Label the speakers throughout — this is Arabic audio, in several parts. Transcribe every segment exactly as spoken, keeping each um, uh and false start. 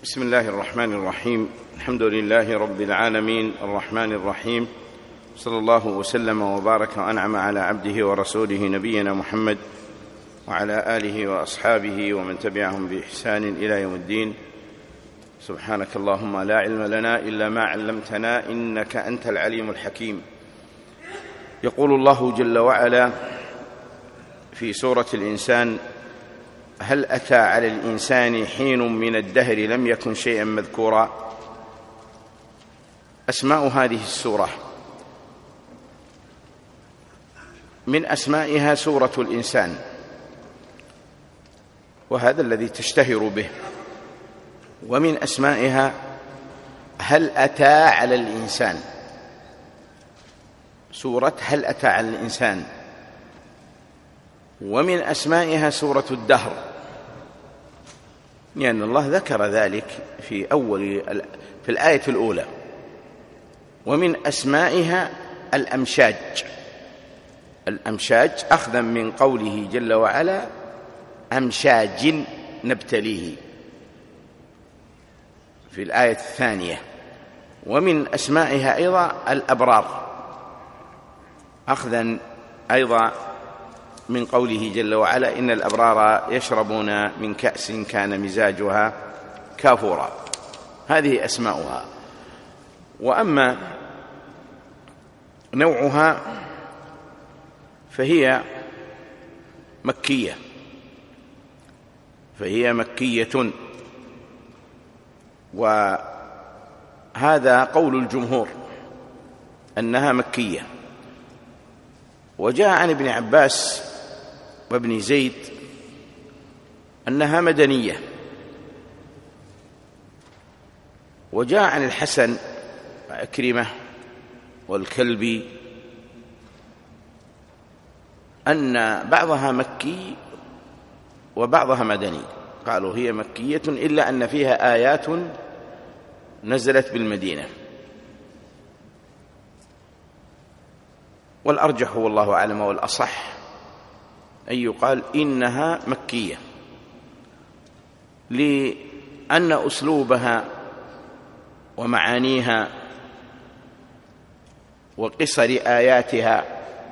Speaker 1: بسم الله الرحمن الرحيم. الحمد لله رب العالمين الرحمن الرحيم، صلى الله وسلم وبارك وأنعم على عبده ورسوله نبينا محمد وعلى آله وأصحابه ومن تبعهم بإحسان إلى يوم الدين. سبحانك اللهم لا علم لنا إلا ما علمتنا إنك أنت العليم الحكيم. يقول الله جل وعلا في سورة الإنسان: هل أتى على الإنسان حين من الدهر لم يكن شيئا مذكورا. أسماء هذه السورة: من أسمائها سورة الإنسان، وهذا الذي تشتهر به. ومن أسمائها هل أتى على الإنسان، سورة هل أتى على الإنسان. ومن أسمائها سورة الدهر، لأن الله ذكر ذلك في أول في الآية الأولى. ومن أسمائها الأمشاج، الأمشاج أخذا من قوله جل وعلا: أمشاج نبتليه، في الآية الثانية. ومن أسمائها أيضا الأبرار، أخذا أيضا من قوله جل وعلا: إن الأبرار يشربون من كأس كان مزاجها كافورا. هذه أسماؤها. وأما نوعها فهي مكية، فهي مكية، وهذا قول الجمهور أنها مكية. وجاء عن ابن عباس وابن زيد أنها مدنية. وجاء عن الحسن وعكرمة والكلبي أن بعضها مكي وبعضها مدني. قالوا هي مكية إلا أن فيها آيات نزلت بالمدينة. والأرجح والله أعلم والأصح أن يقال إنها مكية، لأن أسلوبها ومعانيها وقصر آياتها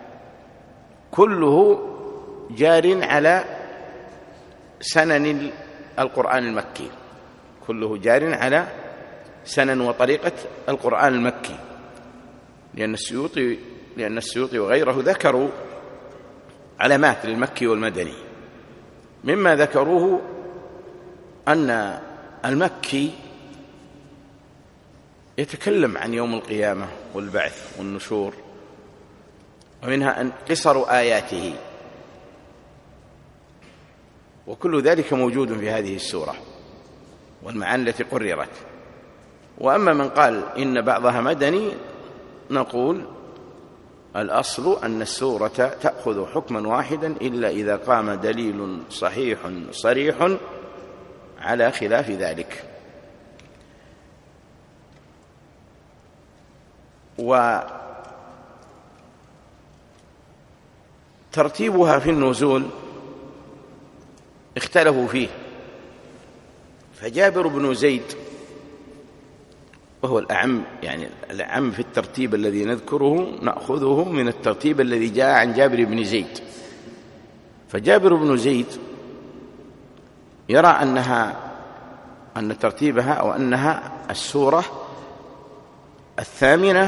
Speaker 1: كله جار على سنن القرآن المكي، كله جار على سنن وطريقة القرآن المكي. لأن السيوطي لأن السيوطي وغيره ذكروا علامات للمكي والمدني. مما ذكروه أن المكي يتكلم عن يوم القيامة والبعث والنشور، ومنها أن قصر آياته، وكل ذلك موجود في هذه السورة والمعاني التي قررت. وأما من قال إن بعضها مدني، نقول الأصل أن السورة تأخذ حكما واحدا إلا إذا قام دليل صحيح صريح على خلاف ذلك. وترتيبها في النزول اختلفوا فيه. فجابر بن زيد وهو الأعم، يعني الأعم في الترتيب الذي نذكره نأخذه من الترتيب الذي جاء عن جابر بن زيد. فجابر بن زيد يرى أنها أن ترتيبها أو أنها السورة الثامنة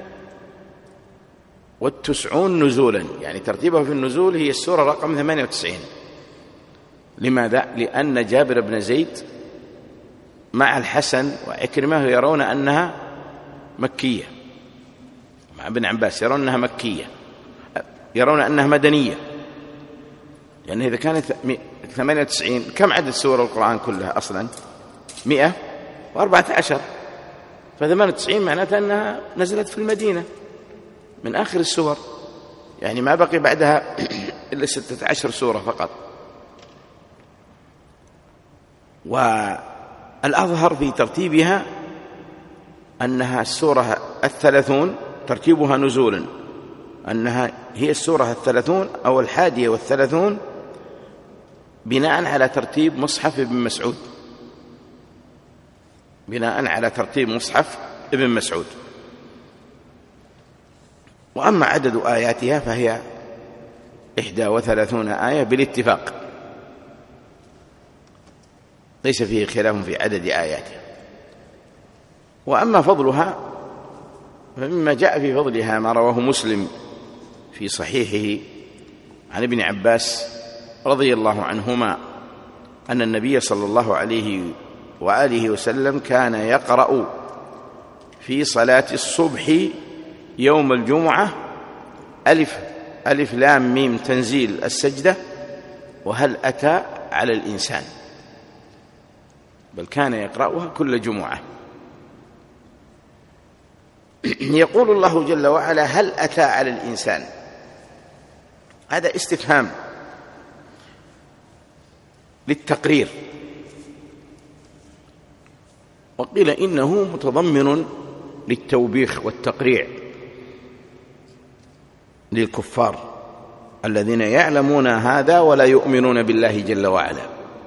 Speaker 1: والتسعون نزولا، يعني ترتيبها في النزول هي السورة رقم ثمانية وتسعين. لماذا؟ لأن جابر بن زيد مع الحسن وعكرمة يرون أنها مكية، مع ابن عباس يرون أنها مكية، يرون أنها مدنية. لأن إذا كانت ثمانية وتسعين، كم عدد سور القرآن كلها أصلا؟ مئة وأربعة عشر. فثمانية وتسعين معناتها أنها نزلت في المدينة من آخر السور، يعني ما بقي بعدها إلا ستة عشر سورة فقط. والأظهر في ترتيبها أنها السورة الثلاثون، ترتيبها نزولا أنها هي السورة الثلاثون أو الحادية والثلاثون، بناء على ترتيب مصحف ابن مسعود. بناء على ترتيب مصحف ابن مسعود. وأما عدد آياتها فهي إحدى وثلاثون آية بالاتفاق، ليس فيه خلاف في عدد آياتها. وأما فضلها فمما جاء في فضلها ما رواه مسلم في صحيحه عن ابن عباس رضي الله عنهما أن النبي صلى الله عليه وآله وسلم كان يقرأ في صلاة الصبح يوم الجمعة ألف ألف لام ميم تنزيل السجدة وهل أتى على الإنسان، بل كان يقرأها كل جمعة. يقول الله جل وعلا هل أتى على الإنسان، هذا استفهام للتقرير، وقيل إنه متضمن للتوبيخ والتقريع للكفار الذين يعلمون هذا ولا يؤمنون بالله جل وعلا.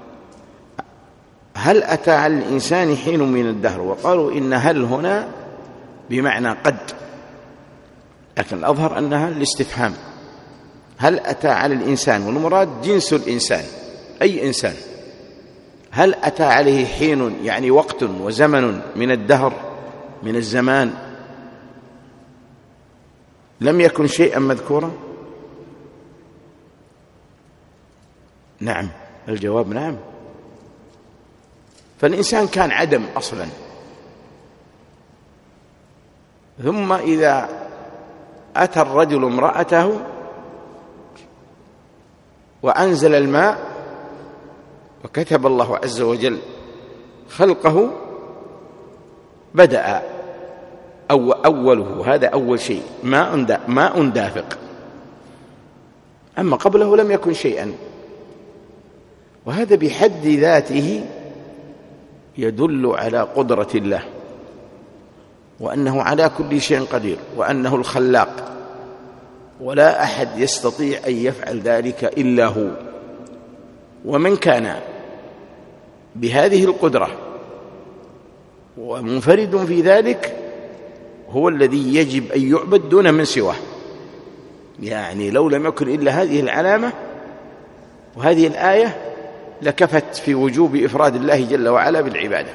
Speaker 1: هل أتى على الإنسان حين من الدهر، وقالوا إن هل هنا بمعنى قد، لكن الأظهر أنها الاستفهام. هل أتى على الإنسان، والمراد جنس الإنسان أي إنسان. هل أتى عليه حين يعني وقت وزمن من الدهر من الزمان لم يكن شيئا مذكورا؟ نعم، الجواب نعم. فالإنسان كان عدم أصلا، ثم إذا أتى الرجل امرأته وأنزل الماء وكتب الله عز وجل خلقه بدأ أو أوله، هذا أول شيء، ماء ماء دافق، أما قبله لم يكن شيئا. وهذا بحد ذاته يدل على قدرة الله، وأنه على كل شيء قدير، وأنه الخلاق، ولا أحد يستطيع أن يفعل ذلك إلا هو. ومن كان بهذه القدرة ومنفرد في ذلك هو الذي يجب أن يعبد دون من سواه. يعني لو لم يكن إلا هذه العلامة وهذه الآية لكفت في وجوب إفراد الله جل وعلا بالعبادة.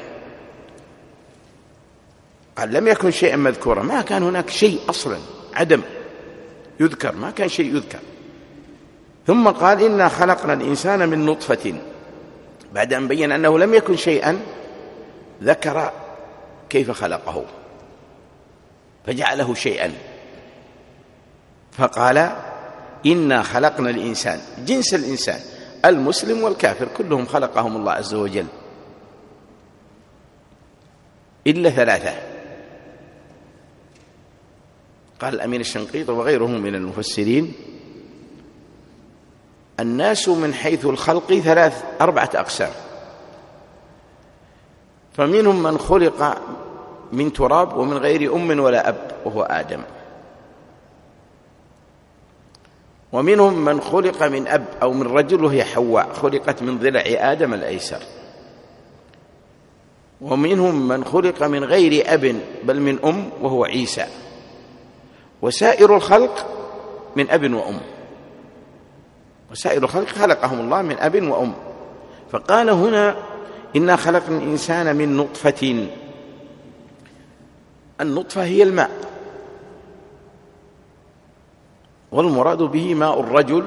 Speaker 1: قال لم يكن شيئا مذكورا، ما كان هناك شيء أصلا، عدم يذكر، ما كان شيء يذكر. ثم قال إنا خلقنا الإنسان من نطفة، بعد أن بين أنه لم يكن شيئا ذكر كيف خلقه فجعله شيئا، فقال إنا خلقنا الإنسان، جنس الإنسان المسلم والكافر كلهم خلقهم الله عز وجل إلا ثلاثة. قال الأمين الشنقيطي وغيره من المفسرين الناس من حيث الخلق ثلاث أربعة أقسام، فمنهم من خلق من تراب ومن غير أم ولا أب وهو آدم، ومنهم من خلق من أب أو من رجل وهي حواء خلقت من ضلع آدم الأيسر، ومنهم من خلق من غير أب بل من أم وهو عيسى، وسائر الخلق من أب وأم، وسائر الخلق خلقهم الله من أب وأم. فقال هنا إنا خلقنا الإنسان من نطفة، النطفة هي الماء، والمراد به ماء الرجل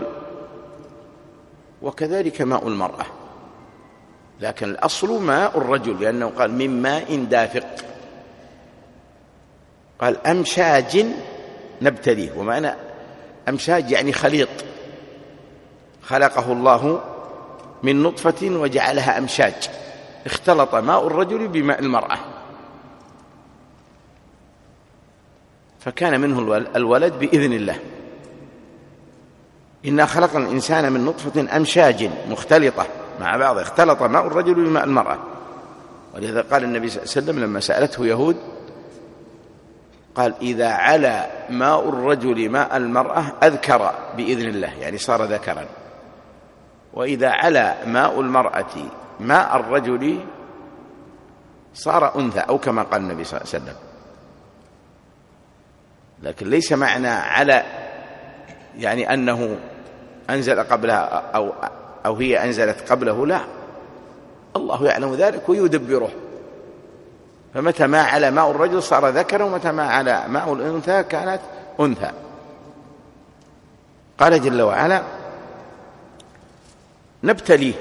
Speaker 1: وكذلك ماء المرأة، لكن الأصل ماء الرجل لأنه قال من ماء دافق، قال أمشاج نبتليه، ومعنى أمشاج يعني خليط، خلقه الله من نطفة وجعلها أمشاج، اختلط ماء الرجل بماء المرأة فكان منه الولد بإذن الله. إنا خلقنا الإنسان من نطفة أمشاج مختلطة مع بعض، اختلط ماء الرجل بماء المرأة. ولذا قال النبي صلى الله عليه وسلم لما سألته يهود قال إذا علا ماء الرجل ماء المرأة أذكر بإذن الله، يعني صار ذكرا، وإذا علا ماء المرأة ماء الرجل صار أنثى، أو كما قال النبي صلى الله عليه وسلم. لكن ليس معنى على يعني أنه أنزل قبلها أو, أو هي أنزلت قبله، لا، الله يعلم ذلك ويدبره. فمتى ما على ماء الرجل صار ذكرا، ومتى ما على ماء الأنثى كانت أنثى. قال جل وعلا: نبتليه،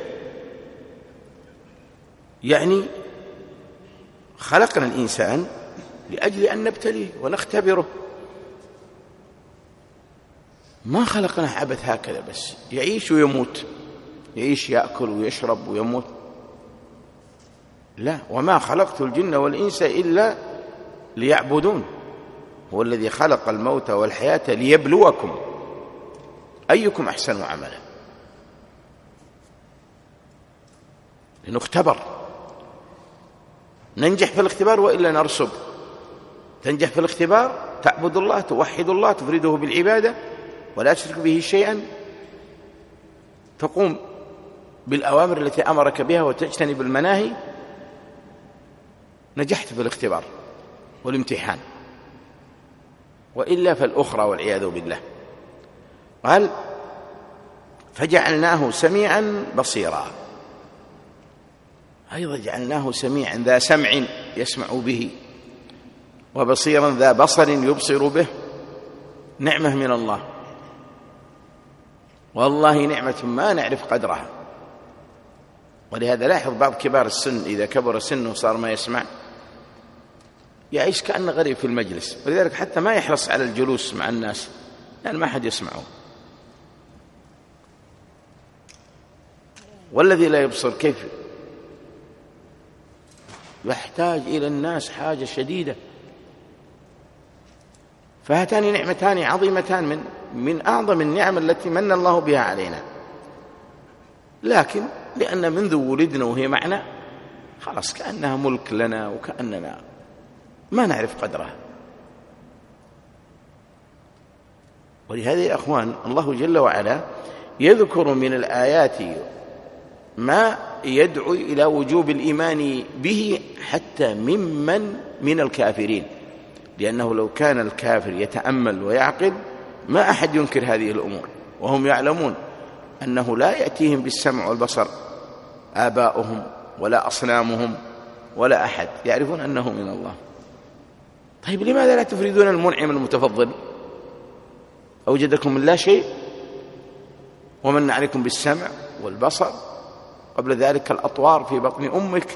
Speaker 1: يعني خلقنا الإنسان لأجل أن نبتليه ونختبره، ما خلقناه عبث هكذا بس يعيش ويموت، يعيش يأكل ويشرب ويموت، لا. وما خلقت الجن والإنس إلا ليعبدون، هو الذي خلق الموت والحياة ليبلوكم أيكم أحسن عملا، لنختبر، ننجح في الاختبار وإلا نرسب. تنجح في الاختبار، تعبد الله، توحد الله، تفرده بالعبادة ولا تشرك به شيئا، تقوم بالأوامر التي أمرك بها وتجتنب المناهي، نجحت في الاختبار والامتحان. وإلا فالأخرى والعياذ بالله. قال: فجعلناه سميعا بصيرا، أيضا جعلناه سميعا ذا سمع يسمع به، وبصيرا ذا بصر يبصر به. نعمة من الله، والله نعمة ما نعرف قدرها. ولهذا لاحظ بعض كبار السن إذا كبر سنه وصار ما يسمع يعيش كأنه غريب في المجلس، ولذلك حتى ما يحرص على الجلوس مع الناس لأن ما أحد يسمعه. والذي لا يبصر كيف يحتاج إلى الناس حاجة شديدة. فهاتان نعمتان عظيمتان من من أعظم النعم التي من الله بها علينا، لكن لأن منذ ولدنا وهي معنا خلاص كأنها ملك لنا وكأننا ما نعرف قدرها. ولهذا يا أخوان الله جل وعلا يذكر من الآيات ما يدعو إلى وجوب الإيمان به حتى ممن من الكافرين، لأنه لو كان الكافر يتأمل ويعقل ما أحد ينكر هذه الأمور، وهم يعلمون أنه لا يأتيهم بالسمع والبصر آباؤهم ولا أصنامهم ولا أحد، يعرفون أنه من الله. طيب لماذا لا تفردون المنعم المتفضل؟ أوجدكم من لا شيء ومن عليكم بالسمع والبصر، قبل ذلك الأطوار في بطن أمك.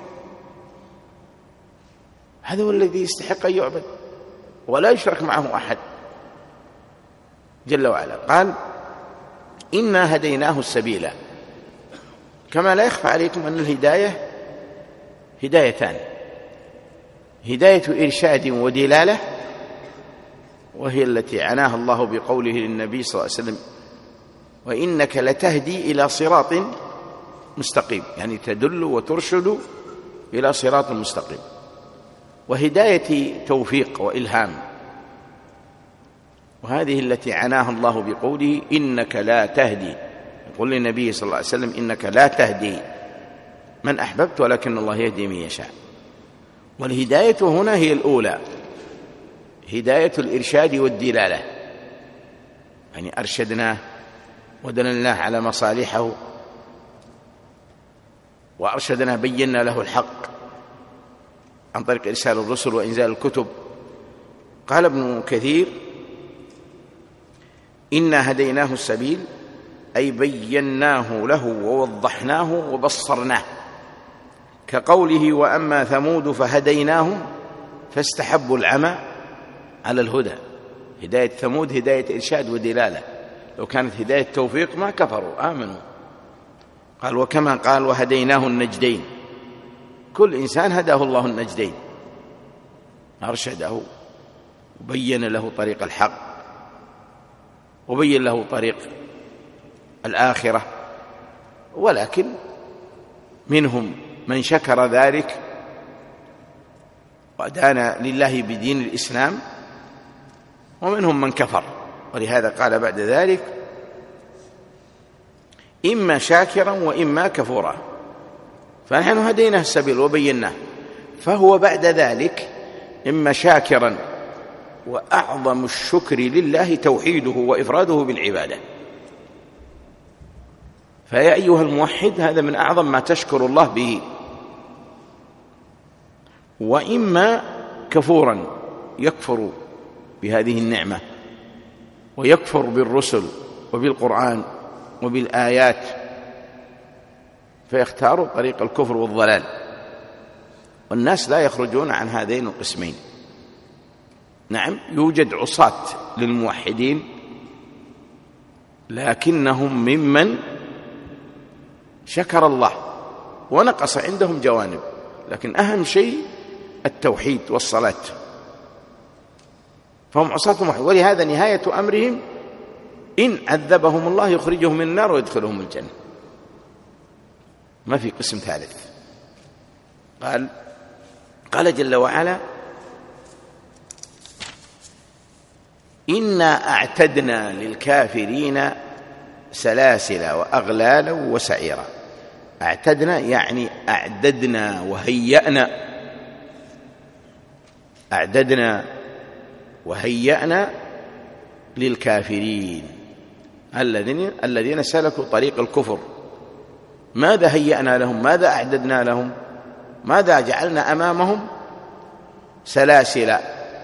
Speaker 1: هذا هو الذي يستحق أن يعبد ولا يشرك معه أحد جل وعلا. قال: إنا هديناه السبيل. كما لا يخفى عليكم أن الهداية هدايتان: هداية إرشاد ودلالة، وهي التي عناها الله بقوله للنبي صلى الله عليه وسلم: وإنك لتهدي إلى صراط مستقيم، يعني تدل وترشد إلى صراط مستقيم. وهداية توفيق وإلهام، وهذه التي عناها الله بقوله: إنك لا تهدي. يقول للنبي صلى الله عليه وسلم: إنك لا تهدي من أحببت ولكن الله يهدي من يشاء. والهداية هنا هي الأولى، هداية الإرشاد والدلالة، يعني أرشدناه ودللناه على مصالحه، وأرشدنا بينا له الحق عن طريق إرسال الرسل وإنزال الكتب. قال ابن كثير: إنا هديناه السبيل، أي بيناه له ووضحناه وبصرناه، كقوله: وأما ثمود فهديناهم فاستحبوا العمى على الهدى. هداية ثمود هداية إرشاد ودلالة، لو كانت هداية توفيق ما كفروا آمنوا. قال: وكما قال: وهديناه النجدين. كل إنسان هداه الله النجدين، أرشده وبين له طريق الحق وبين له طريق الآخرة. ولكن منهم من شكر ذلك وأدان لله بدين الإسلام، ومنهم من كفر. ولهذا قال بعد ذلك: إما شاكرا وإما كفورا. فنحن هديناه السبيل وبيناه، فهو بعد ذلك إما شاكرا، وأعظم الشكر لله توحيده وإفراده بالعبادة. فيا أيها الموحد، هذا من أعظم ما تشكر الله به. وإما كفورا يكفر بهذه النعمة ويكفر بالرسل وبالقرآن وبالآيات، فيختار طريق الكفر والضلال. والناس لا يخرجون عن هذين القسمين. نعم، يوجد عصاة للموحدين، لكنهم ممن شكر الله ونقص عندهم جوانب، لكن أهم شيء التوحيد والصلاة، فهم عصاة موحد. ولهذا نهاية أمرهم إن عذبهم الله يخرجهم من النار ويدخلهم الجنة، ما في قسم ثالث. قال قال جل وعلا: إنا أعتدنا للكافرين سلاسل وأغلالا وسعيرا. أعتدنا يعني أعددنا وهيأنا، أعددنا وهيأنا للكافرين الذين الذين سلكوا طريق الكفر. ماذا هيأنا لهم؟ ماذا أعددنا لهم؟ ماذا جعلنا أمامهم؟ سلاسل.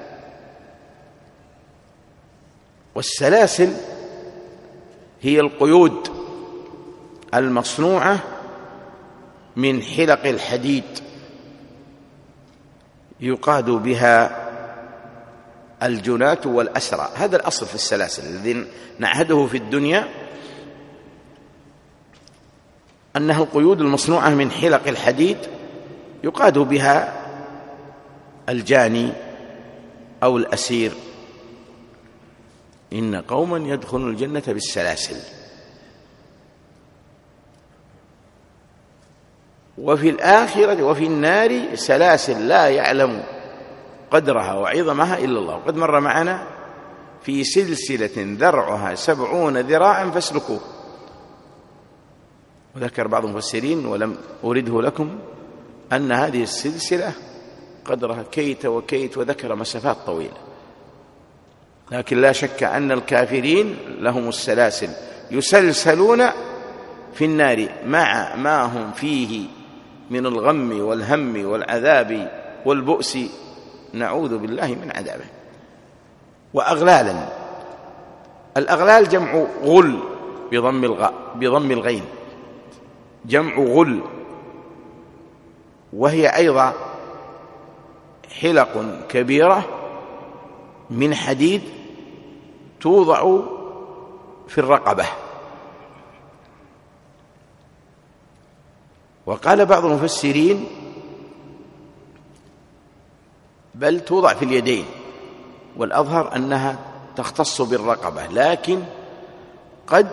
Speaker 1: والسلاسل هي القيود المصنوعة من حلق الحديد يقاد بها الجناة والأسرى. هذا الأصل في السلاسل الذي نعهده في الدنيا، أنها القيود المصنوعة من حلق الحديد يقاد بها الجاني أو الأسير. إن قوما يدخلون الجنة بالسلاسل. وفي الآخرة وفي النار سلاسل لا يعلم قدرها وعظمها إلا الله. وقد مر معنا: في سلسلة ذرعها سبعون ذراعا فاسلكوه. وذكر بعض المفسرين ولم أورده لكم أن هذه السلسلة قدرها كيت وكيت، وذكر مسافات طويلة. لكن لا شك أن الكافرين لهم السلاسل، يسلسلون في النار مع ما هم فيه من الغم والهم والعذاب والبؤس، نعوذ بالله من عذابه. وأغلالا، الأغلال جمع غل بضم الغاء بضم الغين، جمع غل، وهي أيضا حلق كبيرة من حديد توضع في الرقبة. وقال بعض المفسرين: بل توضع في اليدين، والأظهر أنها تختص بالرقبة، لكن قد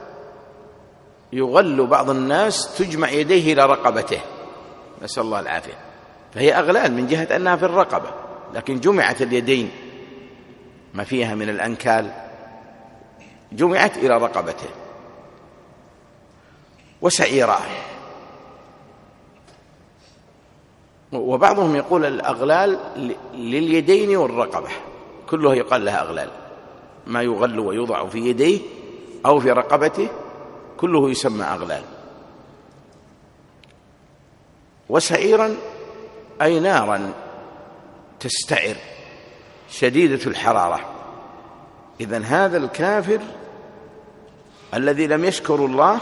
Speaker 1: يغل بعض الناس تجمع يديه إلى رقبته، نسأل الله العافية. فهي أغلال من جهة أنها في الرقبة، لكن جمعت اليدين ما فيها من الأنكال جمعت إلى رقبته. وسعيرا، وبعضهم يقول الأغلال لليدين والرقبة، كلها يقال لها أغلال، ما يغل ويوضع في يديه أو في رقبته كله يسمى أغلال. وسعيرا أي نارا تستعر شديدة الحرارة. إذن هذا الكافر الذي لم يشكر الله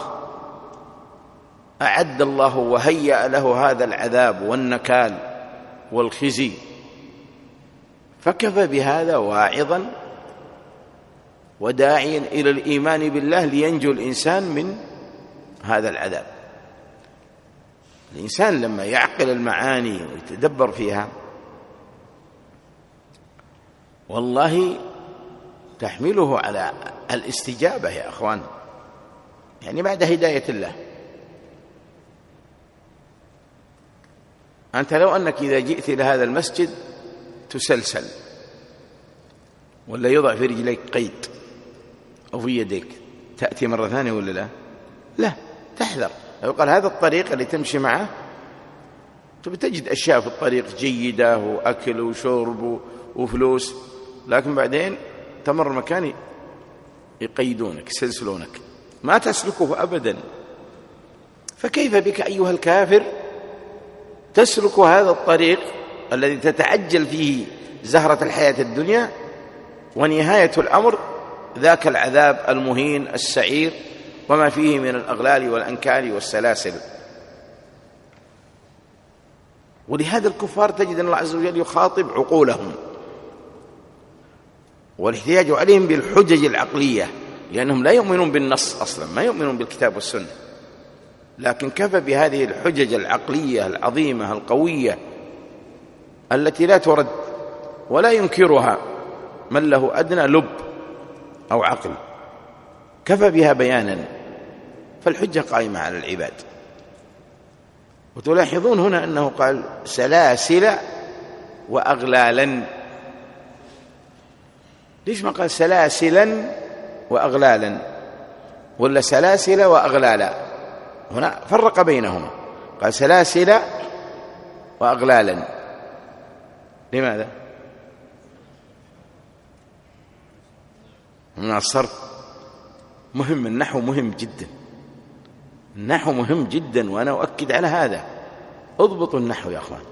Speaker 1: أعد الله وهيأ له هذا العذاب والنكال والخزي، فكفى بهذا واعظا وداعيا إلى الإيمان بالله لينجو الإنسان من هذا العذاب. الإنسان لما يعقل المعاني ويتدبر فيها والله تحمله على الاستجابة يا أخوان، يعني بعد هداية الله. أنت لو أنك إذا جئت إلى هذا المسجد تسلسل ولا يضع في رجليك قيد أو في يديك، تأتي مرة ثانية ولا لا؟ لا، تحذر. لو قال هذا الطريق اللي تمشي معه تجد أشياء في الطريق جيدة وأكل وشرب وفلوس، لكن بعدين تمر مكان يقيدونك يسلسلونك ما تسلكه أبدا. فكيف بك أيها الكافر تسلك هذا الطريق الذي تتعجل فيه زهرة الحياة الدنيا، ونهاية الأمر ذاك العذاب المهين السعير وما فيه من الأغلال والأنكال والسلاسل. ولهذا الكفار تجد أن الله عز وجل يخاطب عقولهم والاحتياج عليهم بالحجج العقلية، لأنهم لا يؤمنون بالنص أصلا، ما يؤمنون بالكتاب والسنة، لكن كفى بهذه الحجج العقلية العظيمة القوية التي لا ترد ولا ينكرها من له أدنى لب أو عقل، كفى بها بيانا، فالحجة قائمة على العباد. وتلاحظون هنا أنه قال سلاسل وأغلالا، ليش ما قال سلاسلا وأغلالا ولا سلاسل وأغلالا؟ هنا فرق بينهما، قال سلاسل وأغلالا. لماذا؟ من الصرف. مهم، النحو مهم جدا، النحو مهم جدا، وأنا أؤكد على هذا. اضبطوا النحو يا أخوان،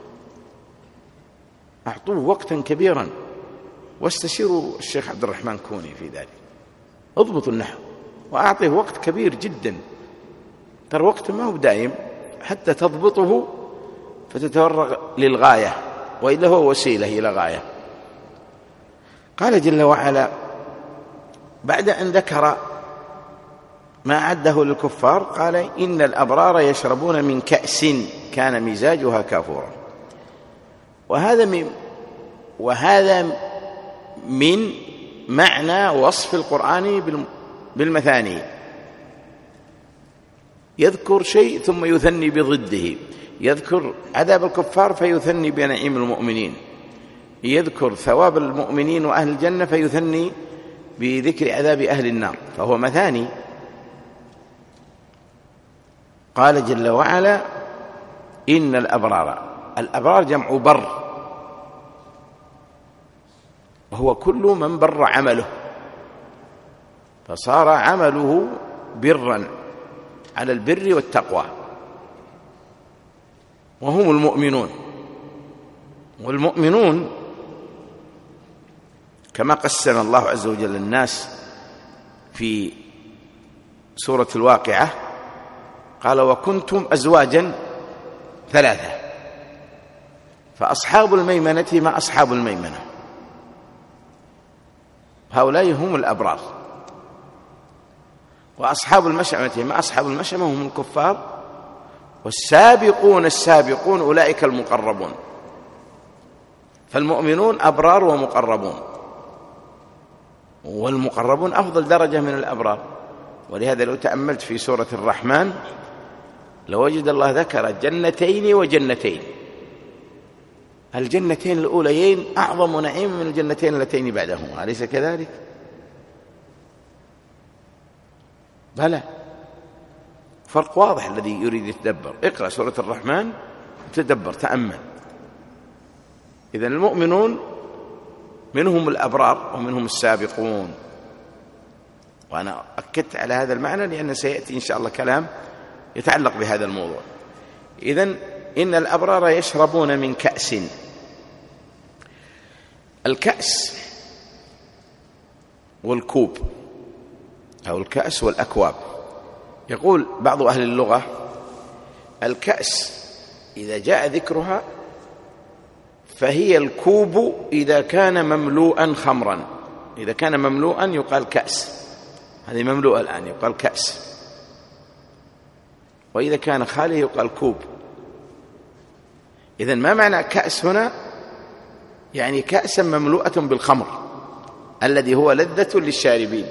Speaker 1: أعطوه وقتا كبيرا، واستشيروا الشيخ عبد الرحمن كوني في ذلك. اضبطوا النحو وأعطيه وقت كبير جدا، ترى وقت ما هو دائم حتى تضبطه فتتفرغ للغاية، وإلا هو وسيلة إلى غاية. قال جل وعلا بعد أن ذكر ما أعده للكفار قال إن الأبرار يشربون من كأس كان مزاجها كافورا. وهذا من وهذا من معنى وصف القرآن بالمثاني، يذكر شيء ثم يثني بضده، يذكر عذاب الكفار فيثني بنعيم المؤمنين، يذكر ثواب المؤمنين وأهل الجنة فيثني بذكر عذاب أهل النار، فهو مثاني. قال جل وعلا إن الأبرار، الأبرار جمع بر، وهو كل من بر عمله، فصار عمله برا على البر والتقوى، وهم المؤمنون. والمؤمنون كما قسم الله عز وجل الناس في سورة الواقعة قال وكنتم أزواجا ثلاثة، فأصحاب الميمنة ما أصحاب الميمنة، هؤلاء هم الأبرار، وأصحاب المشأمة ما أصحاب المشأمة هم الكفار، والسابقون السابقون أولئك المقربون. فالمؤمنون أبرار ومقربون، والمقربون أفضل درجة من الأبرار. ولهذا لو تأملت في سورة الرحمن لوجد الله ذكر جنتين وجنتين، الجنتين الأوليين أعظم نعيم من الجنتين اللتين بعدهما، أليس كذلك؟ بلى، فرق واضح. الذي يريد يتدبر اقرأ سورة الرحمن تدبر تأمل. إذن المؤمنون منهم الأبرار ومنهم السابقون، وأنا أكدت على هذا المعنى لأن سيأتي إن شاء الله كلام يتعلق بهذا الموضوع. إذن إن الأبرار يشربون من كأس. الكأس والكوب أو الكأس والأكواب، يقول بعض أهل اللغة الكأس إذا جاء ذكرها فهي الكوب إذا كان مملوءا خمرا، إذا كان مملوءا يقال كأس، هذه مملوءة الآن يقال كأس، وإذا كان خالي يقال كوب. إذن ما معنى كأس هنا؟ يعني كأسا مملوءة بالخمر الذي هو لذة للشاربين.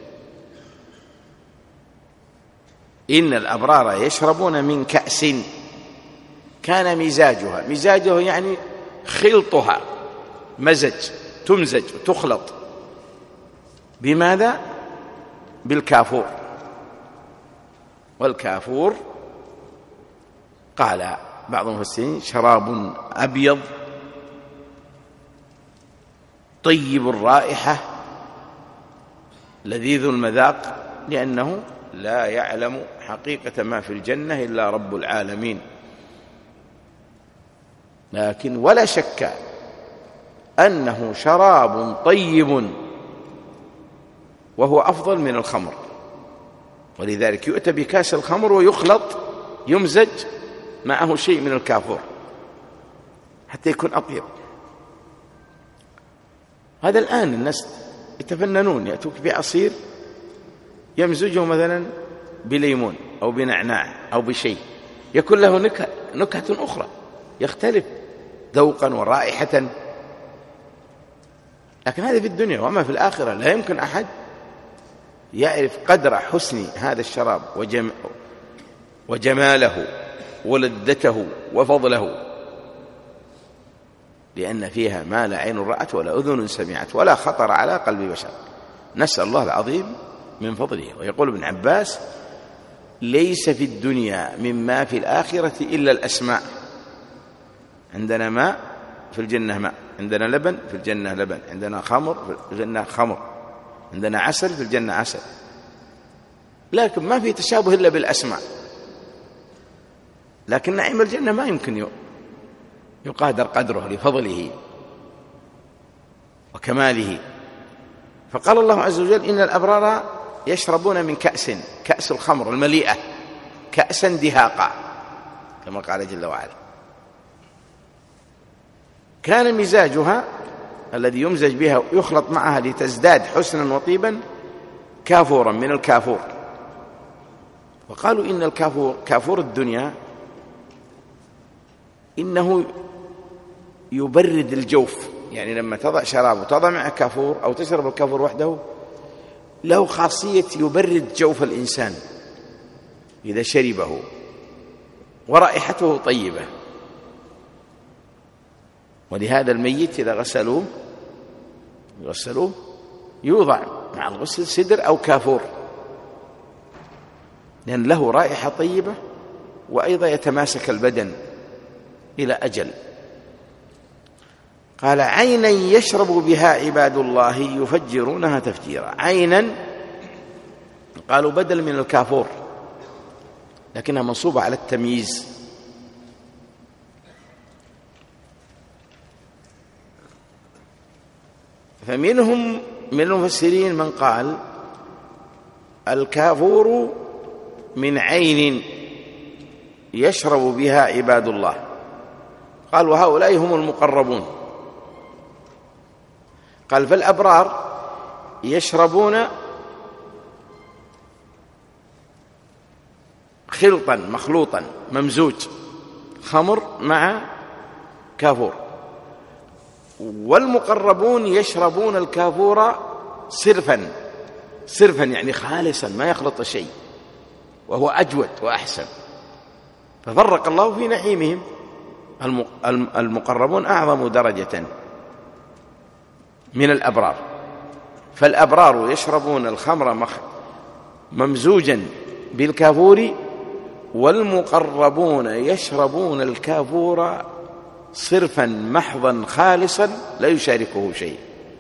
Speaker 1: إن الأبرار يشربون من كأس كان مزاجها، مزاجه يعني خلطها، مزج، تمزج وتخلط بماذا؟ بالكافور. والكافور قال بعض المفسرين شراب أبيض طيب الرائحة لذيذ المذاق، لأنه لا يعلم حقيقة ما في الجنة إلا رب العالمين. لكن ولا شك أنه شراب طيب وهو أفضل من الخمر، ولذلك يؤتى بكاس الخمر ويخلط يمزج معه شيء من الكافور حتى يكون أطيب. هذا الآن الناس يتفننون، يأتوك بعصير يمزجه مثلا بليمون أو بنعناع أو بشيء، يكون له نكهة نكهة أخرى، يختلف ذوقا ورائحة. لكن هذا في الدنيا، وما في الآخرة لا يمكن أحد يعرف قدر حسن هذا الشراب وجم وجماله ولذته وفضله، لأن فيها ما لا عين رأت ولا أذن سمعت ولا خطر على قلب بشر. نسأل الله العظيم من فضله. ويقول ابن عباس: ليس في الدنيا مما في الآخرة إلا الأسماء. عندنا ماء في الجنة ماء، عندنا لبن في الجنة لبن، عندنا خمر في الجنة خمر، عندنا عسل في الجنة عسل، لكن ما في تشابه إلا بالأسماء. لكن نعيم الجنة ما يمكن يقادر قدره لفضله وكماله. فقال الله عز وجل: إن الأبرار يشربون من كأس، كأس الخمر المليئة، كأسا دهاقا، كما قال جل وعلا. كان مزاجها الذي يمزج بها يخلط معها لتزداد حسنا وطيبا كافورا من الكافور. وقالوا إن الكافور كافور الدنيا إنه يبرد الجوف، يعني لما تضع شراب وتضع معه كافور أو تشرب الكافور وحده له خاصية يبرد جوف الإنسان إذا شربه، ورائحته طيبة. ولهذا الميت إذا غسلوه غسلوه يوضع مع الغسل سدر أو كافور، لأن له رائحة طيبة، وأيضا يتماسك البدن إلى أجل. قال: عينا يشرب بها عباد الله يفجرونها تفجيرا. عينا قالوا بدل من الكافور، لكنها منصوبة على التمييز. فمنهم من المفسرين من قال: الكافور من عين يشرب بها عباد الله. قال: وهؤلاء هم المقربون. قال: فالأبرار يشربون خلطا مخلوطا ممزوج، خمر مع كافور. والمقربون يشربون الكافور صرفا، صرفا يعني خالصا ما يخلط شيء، وهو أجود وأحسن. ففرق الله في نعيمهم. المقربون أعظم درجة من الأبرار. فالأبرار يشربون الخمر ممزوجا بالكافور، والمقربون يشربون الكافور صرفا محضا خالصا لا يشاركه شيء.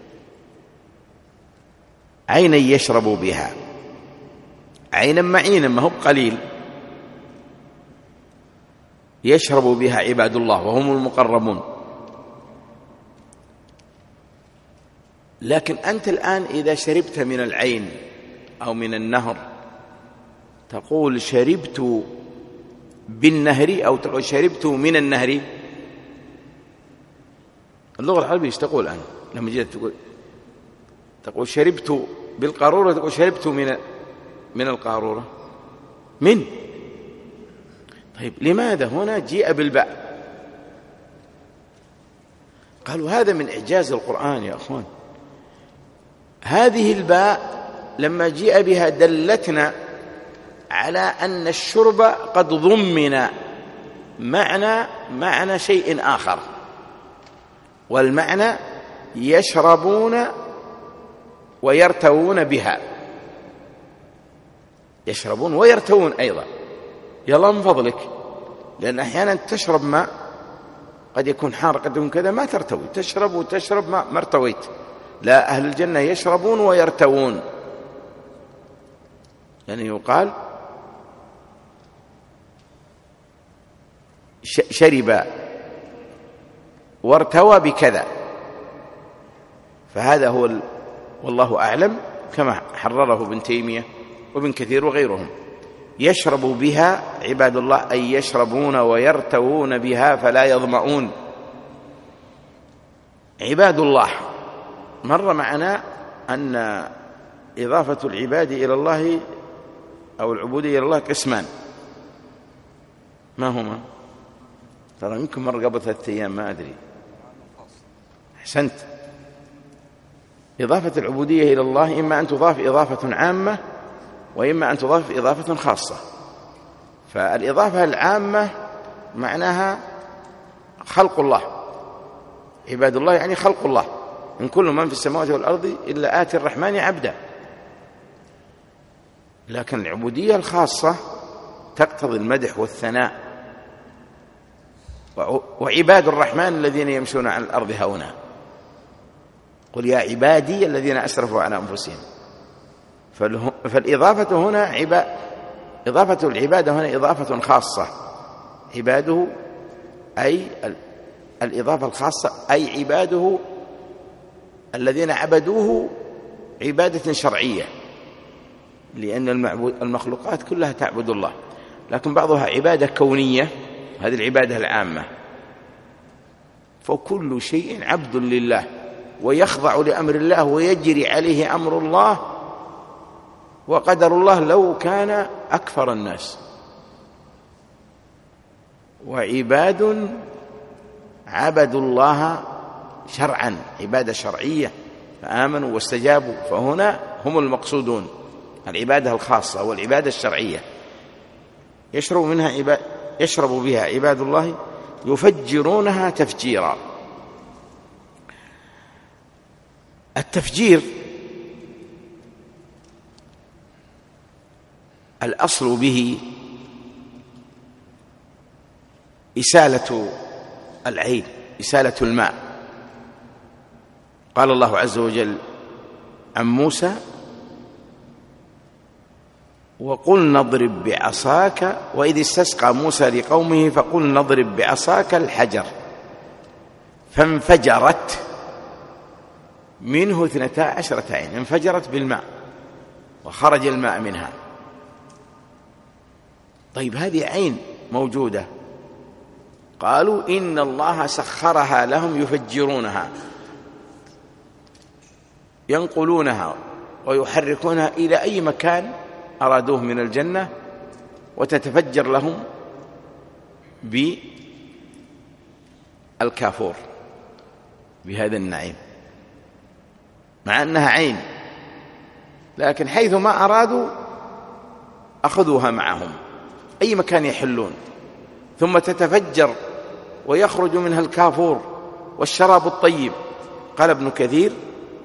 Speaker 1: عينا يشرب بها، عينا معينا ما هو بقليل، يشرب بها عباد الله وهم المقربون. لكن أنت الآن إذا شربت من العين أو من النهر تقول شربت بالنهر أو تقول شربت من النهر. اللغة العربية ايش تقول الآن لما جيت تقول تقول شربت بالقارورة، تقول شربت من من القارورة من. طيب لماذا هنا جيء بالباء؟ قالوا هذا من إعجاز القرآن يا أخوان. هذه الباء لما جيء بها دلتنا على أن الشرب قد ضمن معنى معنى شيء آخر، والمعنى يشربون ويرتوون بها، يشربون ويرتوون أيضا. يلا من فضلك لأن أحيانا تشرب ماء قد يكون حار قد يكون كذا ما ترتوي، تشرب وتشرب ما ما ارتويت. لا، أهل الجنة يشربون ويرتوون، يعني يقال شرب وارتوى بكذا. فهذا هو ال... والله أعلم كما حرره ابن تيمية وابن كثير وغيرهم. يشرب بها عباد الله أي يشربون ويرتوون بها فلا يظمؤون. عباد الله مر معنا أن إضافة العباد إلى الله أو العبودية إلى الله قسمان. ما هما؟ ترى يمكن مر قبل ثلاثة أيام ما أدري. أحسنت. إضافة العبودية إلى الله إما أن تضاف إضافة عامة وإما أن تضاف إضافة خاصة. فالإضافة العامة معناها خلق الله، عباد الله يعني خلق الله، إن كل من في السماوات والأرض إلا آتي الرحمن عبدا. لكن العبودية الخاصة تقتضي المدح والثناء. وعباد الرحمن الذين يمشون على الأرض هونا، قل يا عبادي الذين أسرفوا على أنفسهم. فالإضافة هنا عباد، إضافة العبادة هنا إضافة خاصة، عباده أي الإضافة الخاصة أي عباده الذين عبدوه عبادة شرعية، لأن المخلوقات كلها تعبد الله، لكن بعضها عبادة كونية، هذه العبادة العامة. فكل شيء عبد لله ويخضع لأمر الله ويجري عليه أمر الله وقدر الله لو كان أكثر الناس. وعباد عبدوا الله شرعا، عبادة شرعية، فآمنوا واستجابوا، فهنا هم المقصودون، العبادة الخاصة والعبادة الشرعية. يشرب منها عباد يشرب بها عباد الله يفجرونها تفجيرا. التفجير الأصل به إسالة العين، إسالة الماء. قال الله عز وجل عن موسى: وقل نضرب بعصاك وإذ استسقى موسى لقومه فقل نضرب بعصاك الحجر فانفجرت منه اثنتا عشرة عين. انفجرت بالماء وخرج الماء منها. طيب هذه عين موجودة، قالوا إن الله سخرها لهم يفجرونها، ينقلونها ويحركونها إلى أي مكان أرادوه من الجنة، وتتفجر لهم بالكافور بهذا النعيم، مع أنها عين، لكن حيث ما أرادوا أخذوها معهم أي مكان يحلون، ثم تتفجر ويخرج منها الكافور والشراب الطيب. قال ابن كثير: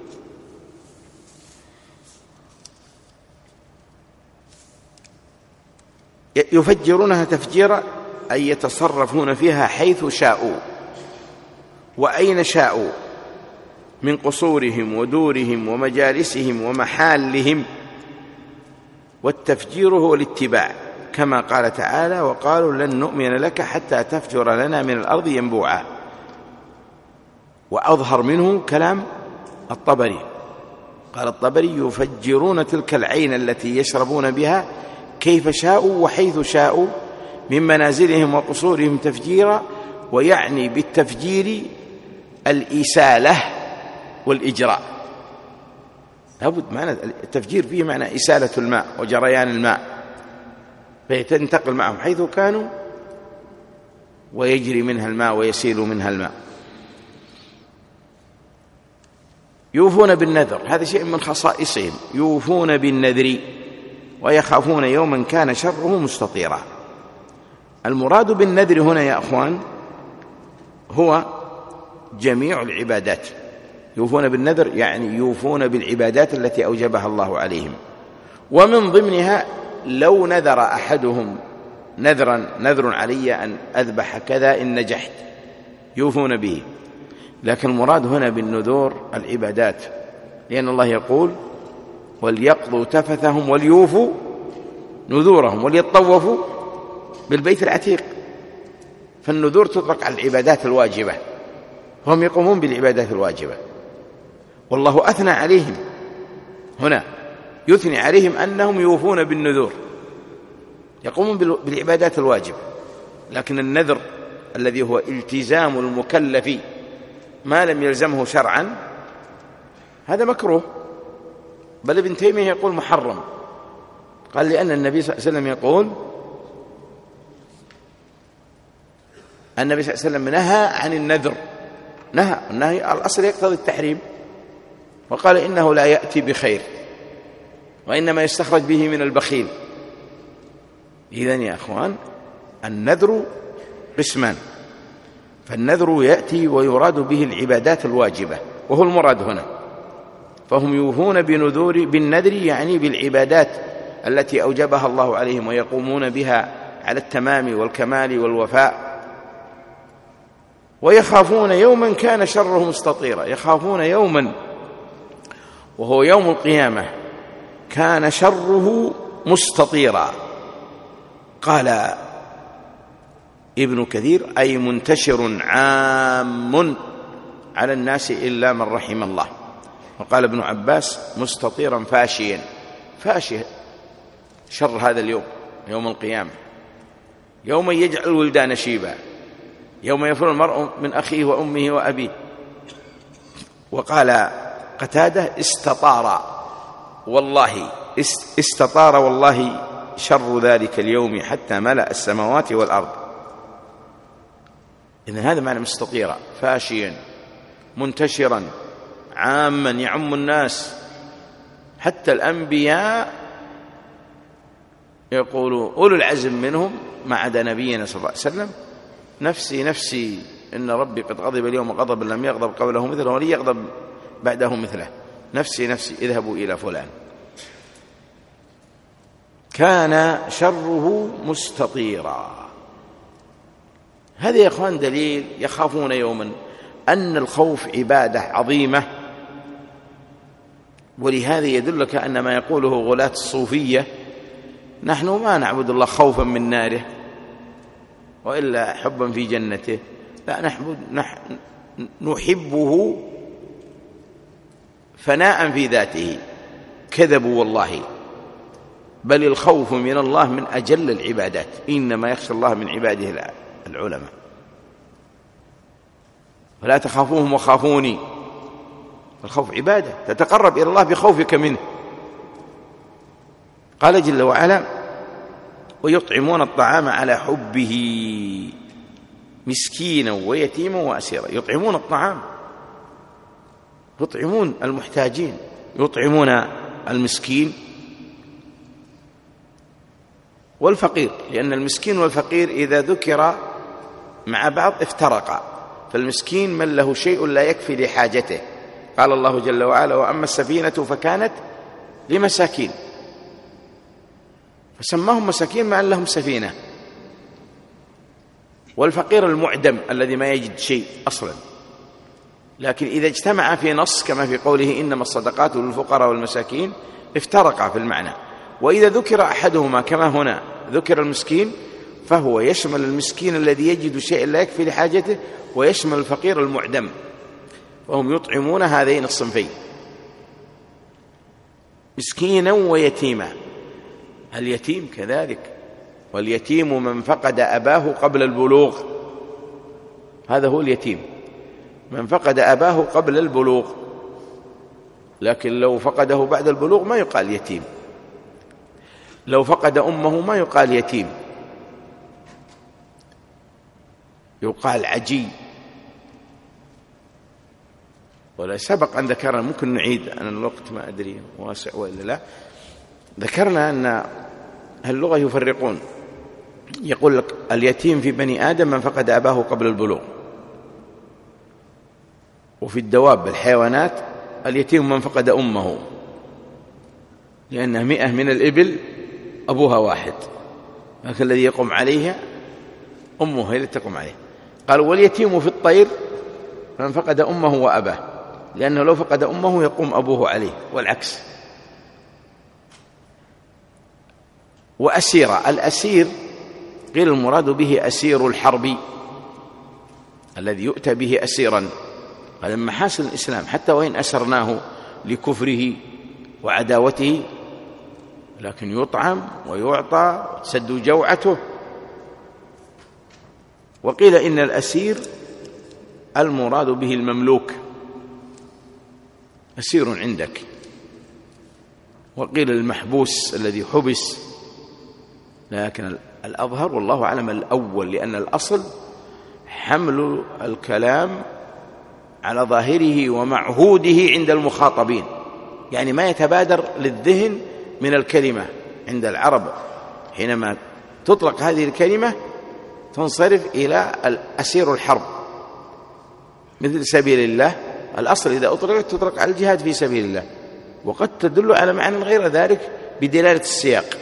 Speaker 1: يفجرونها تفجيرا أي يتصرفون فيها حيث شاءوا وأين شاءوا من قصورهم ودورهم ومجالسهم ومحالهم. والتفجير هو الاتباع، كما قال تعالى: وقالوا لن نؤمن لك حتى تفجر لنا من الأرض ينبوعا. وأظهر منه كلام الطبري، قال الطبري: يفجرون تلك العين التي يشربون بها كيف شاءوا وحيث شاءوا من منازلهم وقصورهم تفجيرا. ويعني بالتفجير الإسالة والإجراء. لابد معنى التفجير فيه معنى إسالة الماء وجريان الماء، فيتنتقل معهم حيث كانوا ويجري منها الماء ويسيل منها الماء. يوفون بالنذر، هذا شيء من خصائصهم، يوفون بالنذر ويخافون يوما كان شره مستطيرا. المراد بالنذر هنا يا أخوان هو جميع العبادات. يوفون بالنذر يعني يوفون بالعبادات التي أوجبها الله عليهم، ومن ضمنها لو نذر أحدهم نذرا نذر علي أن أذبح كذا إن نجحت، يوفون به. لكن المراد هنا بالنذور العبادات، لأن الله يقول وليقضوا تفثهم وليوفوا نذورهم وليطوفوا بالبيت العتيق. فالنذور تطلق على العبادات الواجبة، هم يقومون بالعبادات الواجبة، والله أثنى عليهم هنا، يثني عليهم أنهم يوفون بالنذور، يقومون بالعبادات الواجبة. لكن النذر الذي هو التزام المكلف ما لم يلزمه شرعا هذا مكروه، بل ابن تيمية يقول محرم. قال لأن النبي صلى الله عليه وسلم يقول النبي صلى الله عليه وسلم نهى عن النذر، نهى، النهي الأصل يقتضي التحريم، وقال إنه لا يأتي بخير وإنما يستخرج به من البخيل. إذن يا أخوان النذر قسمان، فالنذر يأتي ويراد به العبادات الواجبة وهو المراد هنا، فهم يوفون بنذور بالنذر يعني بالعبادات التي أوجبها الله عليهم ويقومون بها على التمام والكمال والوفاء. ويخافون يوما كان شره مستطيرا، يخافون يوما وهو يوم القيامة كان شره مستطيرا. قال ابن كثير أي منتشر عام على الناس إلا من رحم الله. وقال ابن عباس مستطيرا فاشيا، فاشي شر هذا اليوم يوم القيامة، يوم يجعل الولدان شيبا، يوم يفر المرء من أخيه وأمه وأبيه. وقال قتادة استطار والله استطار والله شر ذلك اليوم حتى ملأ السماوات والأرض. إذن هذا معنى مستطيرا، فاشيا منتشرا عاما يعم الناس، حتى الأنبياء يقولوا أولو العزم منهم ما عدا نبينا صلى الله عليه وسلم نفسي نفسي إن ربي قد غضب اليوم غضبا لم يغضب قبله مثله ولن يغضب بعده مثله، نفسي نفسي اذهبوا إلى فلان. كان شره مستطيرا. هذا يا أخوان دليل يخافون يوما، أن الخوف عبادة عظيمة. ولهذا يدلك أن ما يقوله غلاة الصوفية نحن ما نعبد الله خوفا من ناره وإلا حبا في جنته، لا، نحن نحبه فناء في ذاته، كذبوا والله، بل الخوف من الله من أجل العبادات، إنما يخشى الله من عباده العلماء. ولا تخافوهم وخافوني، الخوف عبادة تتقرب إلى الله بخوفك منه. قال جل وعلا ويطعمون الطعام على حبه مسكينا ويتيما وأسيرا. يطعمون الطعام، يطعمون المحتاجين، يطعمون المسكين والفقير، لأن المسكين والفقير إذا ذكر مع بعض افترقا. فالمسكين من له شيء لا يكفي لحاجته، قال الله جل وعلا وأما السفينة فكانت لمساكين، فسماهم مساكين مع أن لهم سفينة. والفقير المعدم الذي ما يجد شيء أصلا، لكن إذا اجتمع في نص كما في قوله إنما الصدقات للفقراء والمساكين افترقا في المعنى. وإذا ذكر أحدهما كما هنا ذكر المسكين فهو يشمل المسكين الذي يجد شيء لا يكفي لحاجته، ويشمل الفقير المعدم، وهم يطعمون هذين الصنفين مسكينا ويتيما. اليتيم كذلك، واليتيم من فقد أباه قبل البلوغ، هذا هو اليتيم، من فقد أباه قبل البلوغ. لكن لو فقده بعد البلوغ ما يقال يتيم، لو فقد أمه ما يقال يتيم، يقال عجي. ولا سبق أن ذكرنا، ممكن نعيد، أنا الوقت ما أدري واسع وإلا لا، ذكرنا أن اللغة يفرقون، يقول لك اليتيم في بني آدم من فقد أباه قبل البلوغ، وفي الدواب الحيوانات اليتيم من فقد أمه، لأنها مئة من الإبل أبوها واحد، لكن الذي يقوم عليها أمه هي التي تقوم عليه. قال واليتيم في الطير من فقد أمه وأباه، لأنه لو فقد أمه يقوم أبوه عليه والعكس. وأسير، الأسير قيل المراد به أسير الحرب الذي يؤتى به أسيرا. هذا من محاسن الإسلام، حتى وإن أسرناه لكفره وعداوته لكن يطعم ويعطى وتسد جوعته. وقيل إن الأسير المراد به المملوك، أسير عندك. وقيل المحبوس الذي حبس، لكن الأظهر والله أعلم الأول، لأن الأصل حمل الكلام على ظاهره ومعهوده عند المخاطبين، يعني ما يتبادر للذهن من الكلمة عند العرب حينما تطلق هذه الكلمة تنصرف إلى الأسير الحرب مثل سبيل الله. الأصل إذا أطلقت تطلق على الجهاد في سبيل الله، وقد تدل على معنى غير ذلك بدلالة السياق.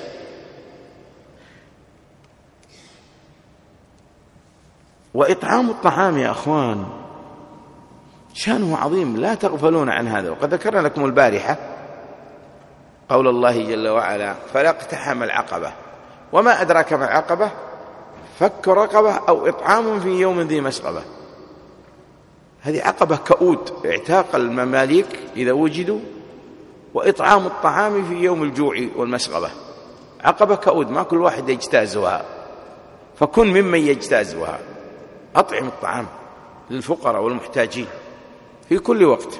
Speaker 1: وإطعام الطعام يا أخوان شأنه عظيم، لا تغفلون عن هذا. وقد ذكرنا لكم البارحة قول الله جل وعلا فلا اقتحم العقبة، وما أدراك ما العقبة فك رقبة أو إطعام في يوم ذي مسغبة. هذه عقبة كؤود، اعتاق المماليك إذا وجدوا، وإطعام الطعام في يوم الجوع والمسغبة. عقبة كؤود ما كل واحد يجتازها، فكن ممن يجتازها. أطعم الطعام للفقراء والمحتاجين في كل وقت.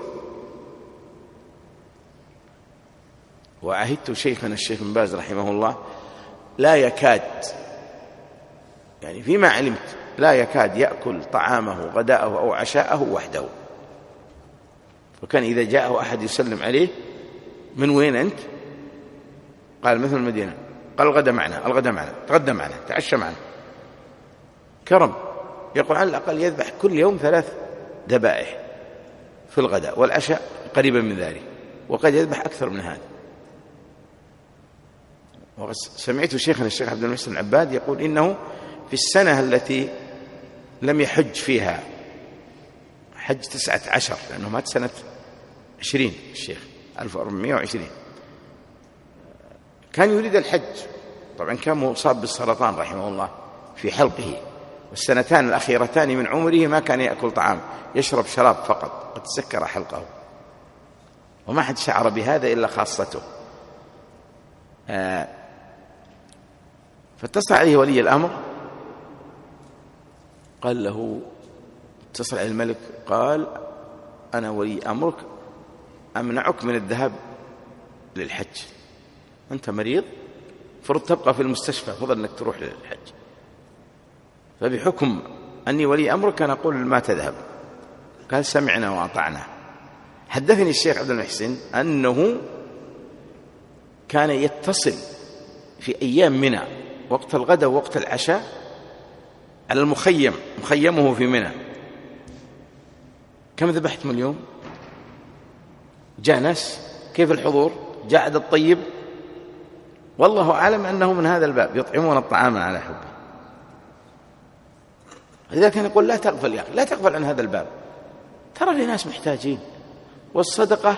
Speaker 1: وعهدت شيخنا الشيخ بن باز رحمه الله لا يكاد، يعني فيما علمت لا يكاد يأكل طعامه غداءه أو عشاءه وحده. وكان إذا جاءه أحد يسلم عليه من وين أنت؟ قال مثل المدينة. قال الغداء معنا، الغداء معنا، تغدى معنا، تعشى معنا. كرم. يقول على الأقل يذبح كل يوم ثلاث ذبائح في الغداء، والعشاء قريبا من ذلك، وقد يذبح أكثر من هذا. وسمعت شيخنا الشيخ عبد المحسن العباد يقول إنه في السنة التي لم يحج فيها، حج تسعة عشر لأنه مات سنة عشرين الشيخ ألف وأربعمائة وعشرين، كان يريد الحج. طبعا كان مصاب بالسرطان رحمه الله في حلقه، والسنتان الأخيرتان من عمره ما كان يأكل طعام، يشرب شراب فقط، قد سكر حلقه، وما حد شعر بهذا إلا خاصته. آه فاتصل عليه ولي الأمر قال له، اتصل على الملك قال أنا ولي أمرك أمنعك من الذهاب للحج، أنت مريض فرض تبقى في المستشفى، فضل أنك تروح للحج، فبحكم أني ولي أمرك أنا أقول ما تذهب. قال سمعنا وأطعنا. حدثني الشيخ عبد المحسن أنه كان يتصل في أيام منى وقت الغداء ووقت العشاء على المخيم، مخيمه في منى، كم ذبحتم اليوم؟ جاء ناس، كيف الحضور؟ جاء عدد طيب؟ والله أعلم أنه من هذا الباب يطعمون الطعام على حبه. لذلك كان يقول لا تغفل يا أخي، لا تغفل عن هذا الباب، ترى في ناس محتاجين، والصدقة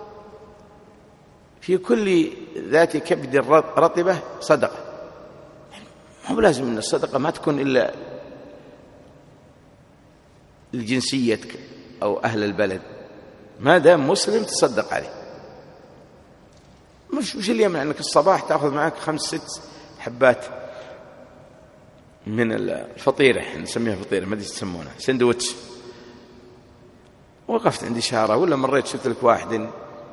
Speaker 1: في كل ذات كبد رطبة صدقة. مو لازم أن الصدقة ما تكون إلا لجنسيتك أو أهل البلد، ما دام مسلم تصدق عليه. مش مش اللي يمنع أنك الصباح تأخذ معك خمس ست حبات من الفطيرة، نسميها فطيرة ما أدري تسمونها، سندوتش. وقفت عندي إشارة ولا مريت شفت لك واحد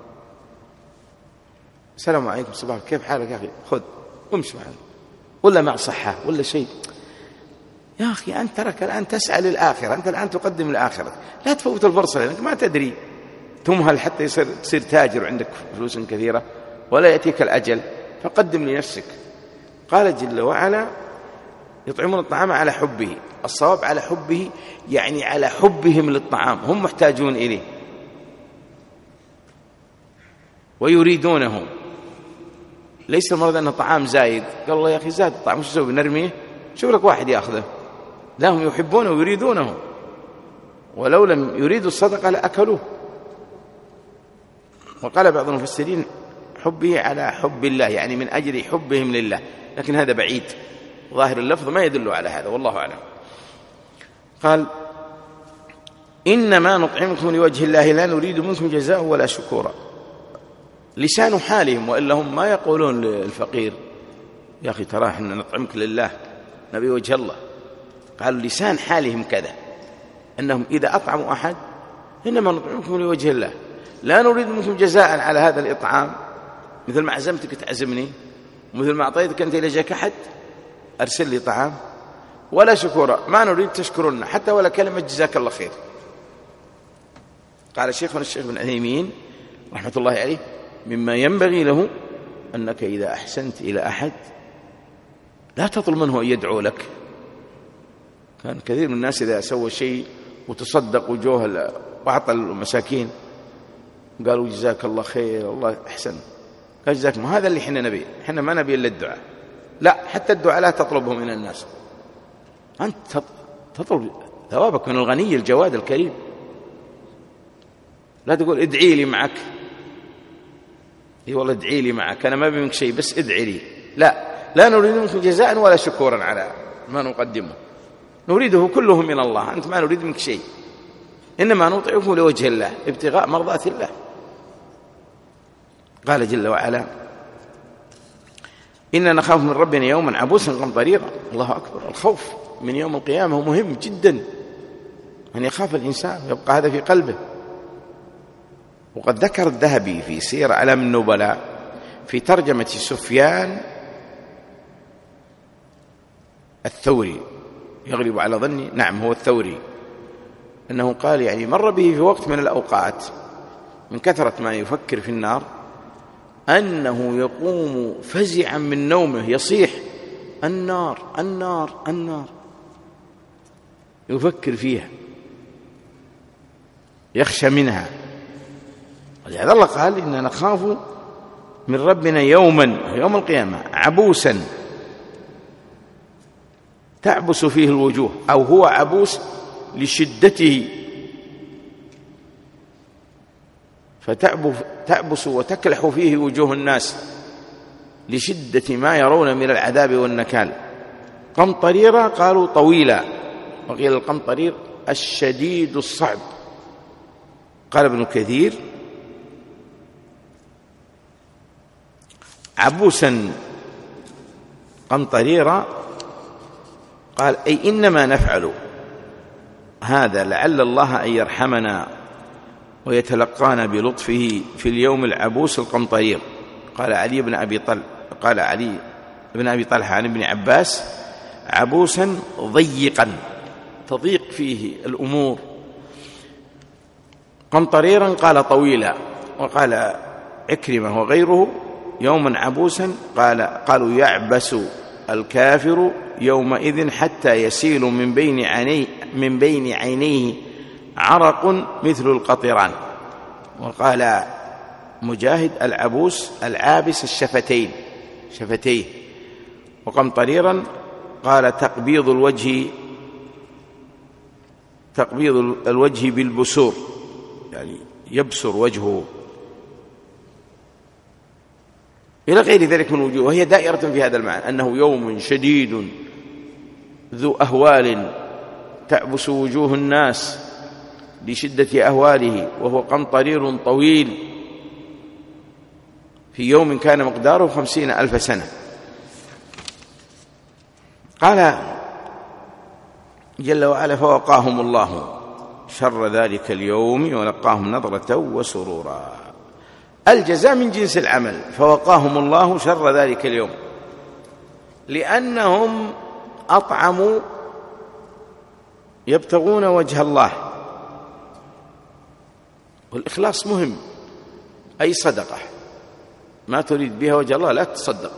Speaker 1: السلام عليكم صباح كيف حالك يا أخي، خذ وامشي معنا، ولا مع صحة ولا شيء. يا أخي أنت ترك الآن تسعى للآخرة، أنت الآن تقدم الآخرة، لا تفوت الفرصة لأنك ما تدري تمهل حتى يصير تصير تاجر وعندك فلوس كثيرة ولا يأتيك الأجل، فقدم لنفسك. قال جل وعلا يطعمون الطعام على حبه. الصواب على حبه يعني على حبهم للطعام، هم محتاجون إليه ويريدونه، ليس المرض أنه طعام زايد، قال الله يا أخي زاد الطعام وش نسوي نرميه؟ شوف لك واحد يأخذه. لا، هم يحبونه ويريدونه، ولو لم يريدوا الصدقة لأكلوه. وقال بعض المفسرين حبه على حب الله، يعني من أجل حبهم لله، لكن هذا بعيد، ظاهر اللفظ ما يدل على هذا، والله أعلم. قال إنما نطعمكم لوجه الله لا نريد منكم جزاء ولا شكورا. لسان حالهم، وإلا هم ما يقولون للفقير يا أخي ترى احنا نطعمك لله نبي وجه الله. قالوا لسان حالهم كذا، أنهم إذا أطعموا أحد إنما نطعمكم لوجه الله لا نريد منكم جزاء على هذا الإطعام، مثل ما عزمتك تعزمني، مثل ما أعطيتك أنت إذا جاك أحد أرسل لي طعام، ولا شكورا، ما نريد تشكرنا حتى ولا كلمة جزاك الله خير. قال شيخنا الشيخ ابن عثيمين رحمة الله عليه مما ينبغي له أنك إذا أحسنت إلى أحد لا تطلب منه أن يدعو لك. كان كثير من الناس إذا سوى شيء وتصدق وجوه وأعطى المساكين قالوا جزاك الله خير الله أحسن، قال جزاك الله، هذا اللي حنا نبي، حنا ما نبي إلا الدعاء. لا، حتى الدعاء لا تطلبه من الناس، أنت تطلب ثوابك من الغني الجواد الكريم. لا تقول ادعي لي معك، اي والله ادعي لي معك أنا ما أبي منك شيء بس ادعي لي. لا، لا نريد منك جزاء ولا شكورا على ما نقدمه، نريده كله من الله، أنت ما نريد منك شيء، إنما نطعمه لوجه الله ابتغاء مرضات الله. قال جل وعلا إننا نخاف من ربنا يوما عبوسا قمطريرا. الله أكبر، الخوف من يوم القيامة مهم جدا، أن يخاف الإنسان يبقى هذا في قلبه. وقد ذكر الذهبي في سير أعلام النبلاء في ترجمة سفيان الثوري، يغلب على ظني نعم هو الثوري، أنه قال يعني مر به في وقت من الأوقات من كثرة ما يفكر في النار أنه يقوم فزعا من نومه يصيح النار النار النار، يفكر فيها يخشى منها. ولهذا الله قال إننا نخاف من ربنا يوما يوم القيامة عبوسا تعبس فيه الوجوه، أو هو عبوس لشدته، فتعبس وتكلح فيه وجوه الناس لشدة ما يرون من العذاب والنكال. قمطريرا قالوا طويلا، وقيل القمطرير الشديد الصعب. قال ابن كثير عبوسا قمطريرا قال أي إنما نفعل هذا لعل الله أن يرحمنا ويتلقانا بلطفه في اليوم العبوس القمطرير. قال علي بن أبي طلحة قال علي بن أبي طلحة عن ابن عباس عبوسا ضيقا تضيق فيه الأمور، قمطريرا قال طويلا. وقال عكرمة وغيره يوما عبوسا قال قالوا يعبس الكافر يومئذ حتى يسيل من بين عينيه من بين عينيه عرق مثل القطران. وقال مجاهد العبوس العابس الشفتين شفتيه. وقمطريرا قال تقبيض الوجه تقبيض الوجه بالبسور، يعني يبسر وجهه إلى غير ذلك من وجوه، وهي دائرة في هذا المعنى أنه يوم شديد ذو أهوال تعبس وجوه الناس لشدة أهواله، وهو قمطرير طويل في يوم كان مقداره خمسين ألف سنة. قال جل وعلا فوقاهم الله شر ذلك اليوم ولقاهم نظرة وسرورا. الجزاء من جنس العمل، فوقاهم الله شر ذلك اليوم لأنهم أطعموا يبتغون وجه الله، والإخلاص مهم. أي صدقة ما تريد بها وجه الله لا تصدق،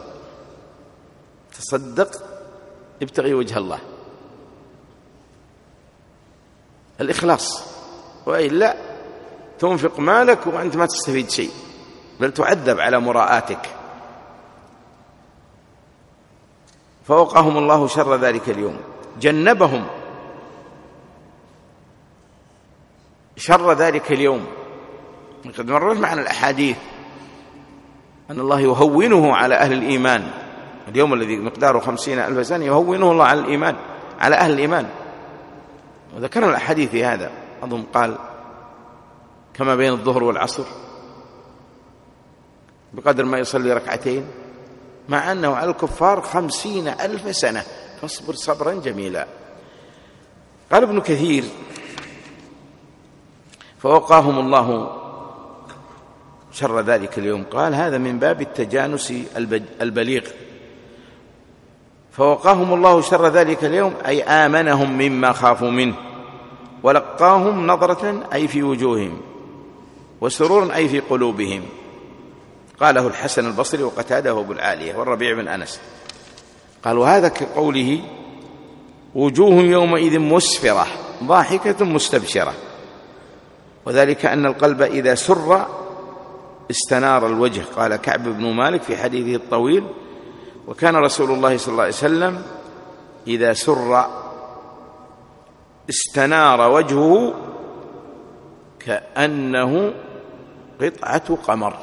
Speaker 1: تصدق ابتغي وجه الله، الإخلاص، وإلا تنفق مالك وأنت ما تستفيد شيء، بل تعذب على مراءاتك. فوقاهم الله شر ذلك اليوم، جنبهم شر ذلك اليوم. قد مرت معنا الأحاديث أن الله يهونه على أهل الإيمان، اليوم الذي مقداره خمسين ألف سنة يهونه الله على الإيمان، على أهل الإيمان. وذكرنا الأحاديث في هذا، أظن قال كما بين الظهر والعصر بقدر ما يصلي ركعتين، مع أنه على الكفار خمسين ألف سنة، فاصبر صبرا جميلا. قال ابن كثير: فوقاهم الله شر ذلك اليوم، قال هذا من باب التجانس البليغ. فوقاهم الله شر ذلك اليوم أي آمنهم مما خافوا منه، ولقاهم نظرة أي في وجوههم، وسرورا أي في قلوبهم. قاله الحسن البصري وقتاده أبو العالية والربيع بن أنس. قال: وهذا كقوله: وجوه يومئذ مسفرة ضاحكة مستبشرة. وذلك أن القلب إذا سر استنار الوجه. قال كعب بن مالك في حديثه الطويل: وكان رسول الله صلى الله عليه وسلم إذا سر استنار وجهه كأنه قطعة قمر.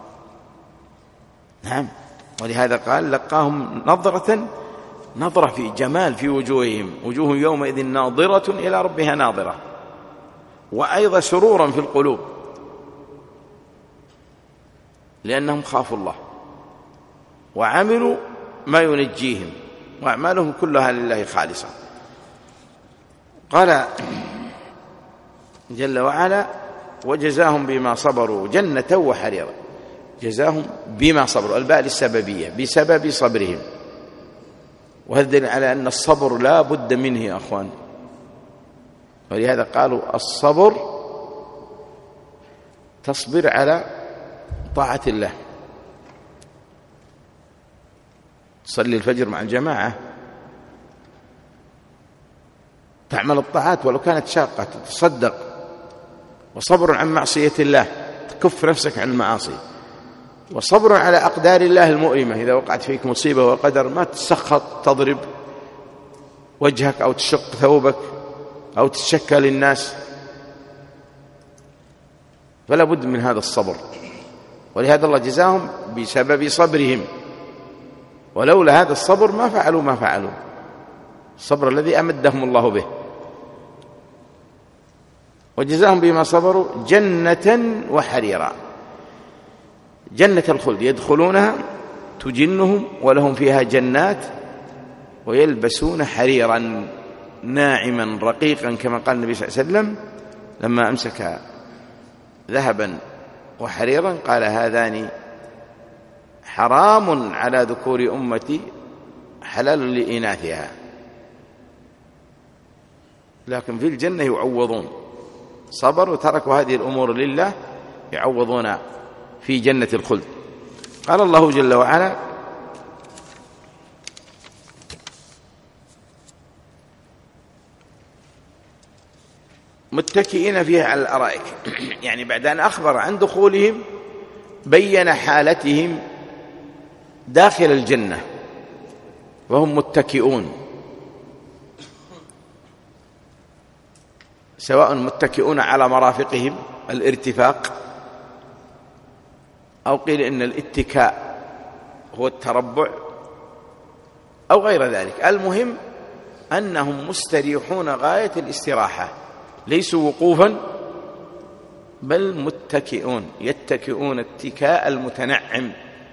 Speaker 1: نعم، ولهذا قال: لقاهم نظرة، نظرة في جمال في وجوههم، وجوه يومئذ ناظرة إلى ربها ناظرة، وأيضا سرورا في القلوب، لأنهم خافوا الله وعملوا ما ينجيهم، وأعمالهم كلها لله خالصة. قال جل وعلا: وجزاهم بما صبروا جنة وحريرا. جزاهم بما صبروا، الباء للسببية، بسبب صبرهم. وهذا دليل على أن الصبر لا بد منه يا أخوان، ولهذا قالوا الصبر تصبر على طاعة الله. تصلي الفجر مع الجماعة، تعمل الطاعات ولو كانت شاقة، تتصدق، وصبر عن معصية الله، تكف نفسك عن المعاصي، وصبر على أقدار الله المؤلمة. إذا وقعت فيك مصيبة وقدر ما تسخط، تضرب وجهك أو تشق ثوبك أو تتشكى للناس، فلا بد من هذا الصبر. ولهذا الله جزاهم بسبب صبرهم، ولولا هذا الصبر ما فعلوا ما فعلوا، الصبر الذي أمدهم الله به. وجزاهم بما صبروا جنة وحريرا، جنة الخلد يدخلونها تجنهم، ولهم فيها جنات، ويلبسون حريرا ناعما رقيقا، كما قال النبي صلى الله عليه وسلم لما أمسك ذهبا وحريرا قال: هذان حرام على ذكور أمتي حلال لإناثها، لكن في الجنة يعوضون، صبروا وتركوا هذه الأمور لله، يعوضون في جنة الخلد. قال الله جل وعلا: متكئين فيها على الأرائك، يعني بعد أن أخبر عن دخولهم بين حالتهم داخل الجنة وهم متكئون، سواء متكئون على مرافقهم الارتفاق، أو قيل إن الاتكاء هو التربع، أو غير ذلك. المهم أنهم مستريحون غاية الاستراحة، ليسوا وقوفا بل متكئون، يتكئون اتكاء المتنعم.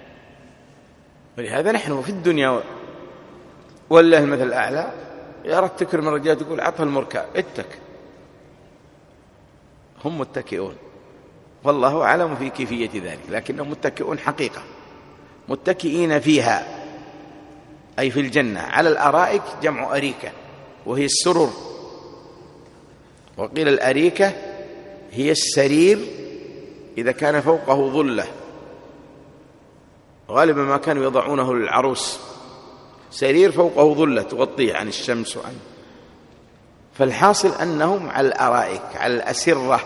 Speaker 1: ولهذا نحن في الدنيا والله المثل الأعلى، يرى تكرم الرجال تقول عطها المركع اتك، هم متكئون، والله أعلم في كيفية ذلك، لكنهم متكئون حقيقة، متكئين فيها أي في الجنة على الأرائك، جمع أريكة وهي السرر، وقيل الأريكة هي السرير إذا كان فوقه ظلة، غالبا ما كانوا يضعونه للعروس، سرير فوقه ظلة تغطيه عن الشمس وعن، فالحاصل أنهم على الأرائك على الأسرة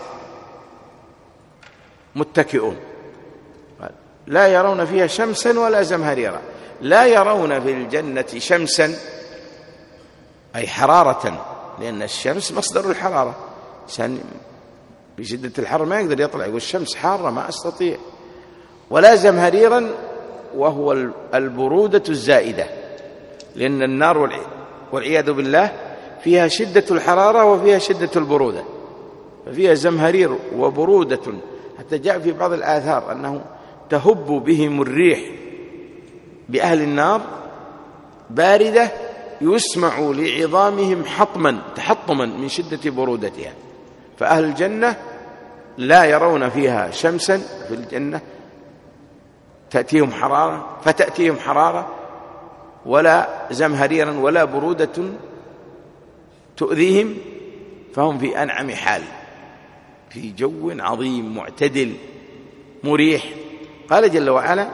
Speaker 1: متكئون، لا يرون فيها شمسا ولا زمهريرا، لا يرون في الجنة شمسا أي حرارة، لأن الشمس مصدر الحرارة، عشان بشدة الحر ما يقدر يطلع يقول الشمس حارة ما أستطيع، ولا زمهريرا وهو البرودة الزائدة، لأن النار والعياذ بالله فيها شدة الحرارة وفيها شدة البرودة، ففيها زمهرير وبرودة، حتى جاء في بعض الآثار أنه تهب بهم الريح بأهل النار باردة يسمع لعظامهم حطما تحطما من شدة برودتها. فأهل الجنة لا يرون فيها شمسا في الجنة تأتيهم حرارة فتأتيهم حرارة، ولا زمهريرا ولا برودة تؤذيهم، فهم في أنعم حال، في جو عظيم معتدل مريح. قال جل وعلا: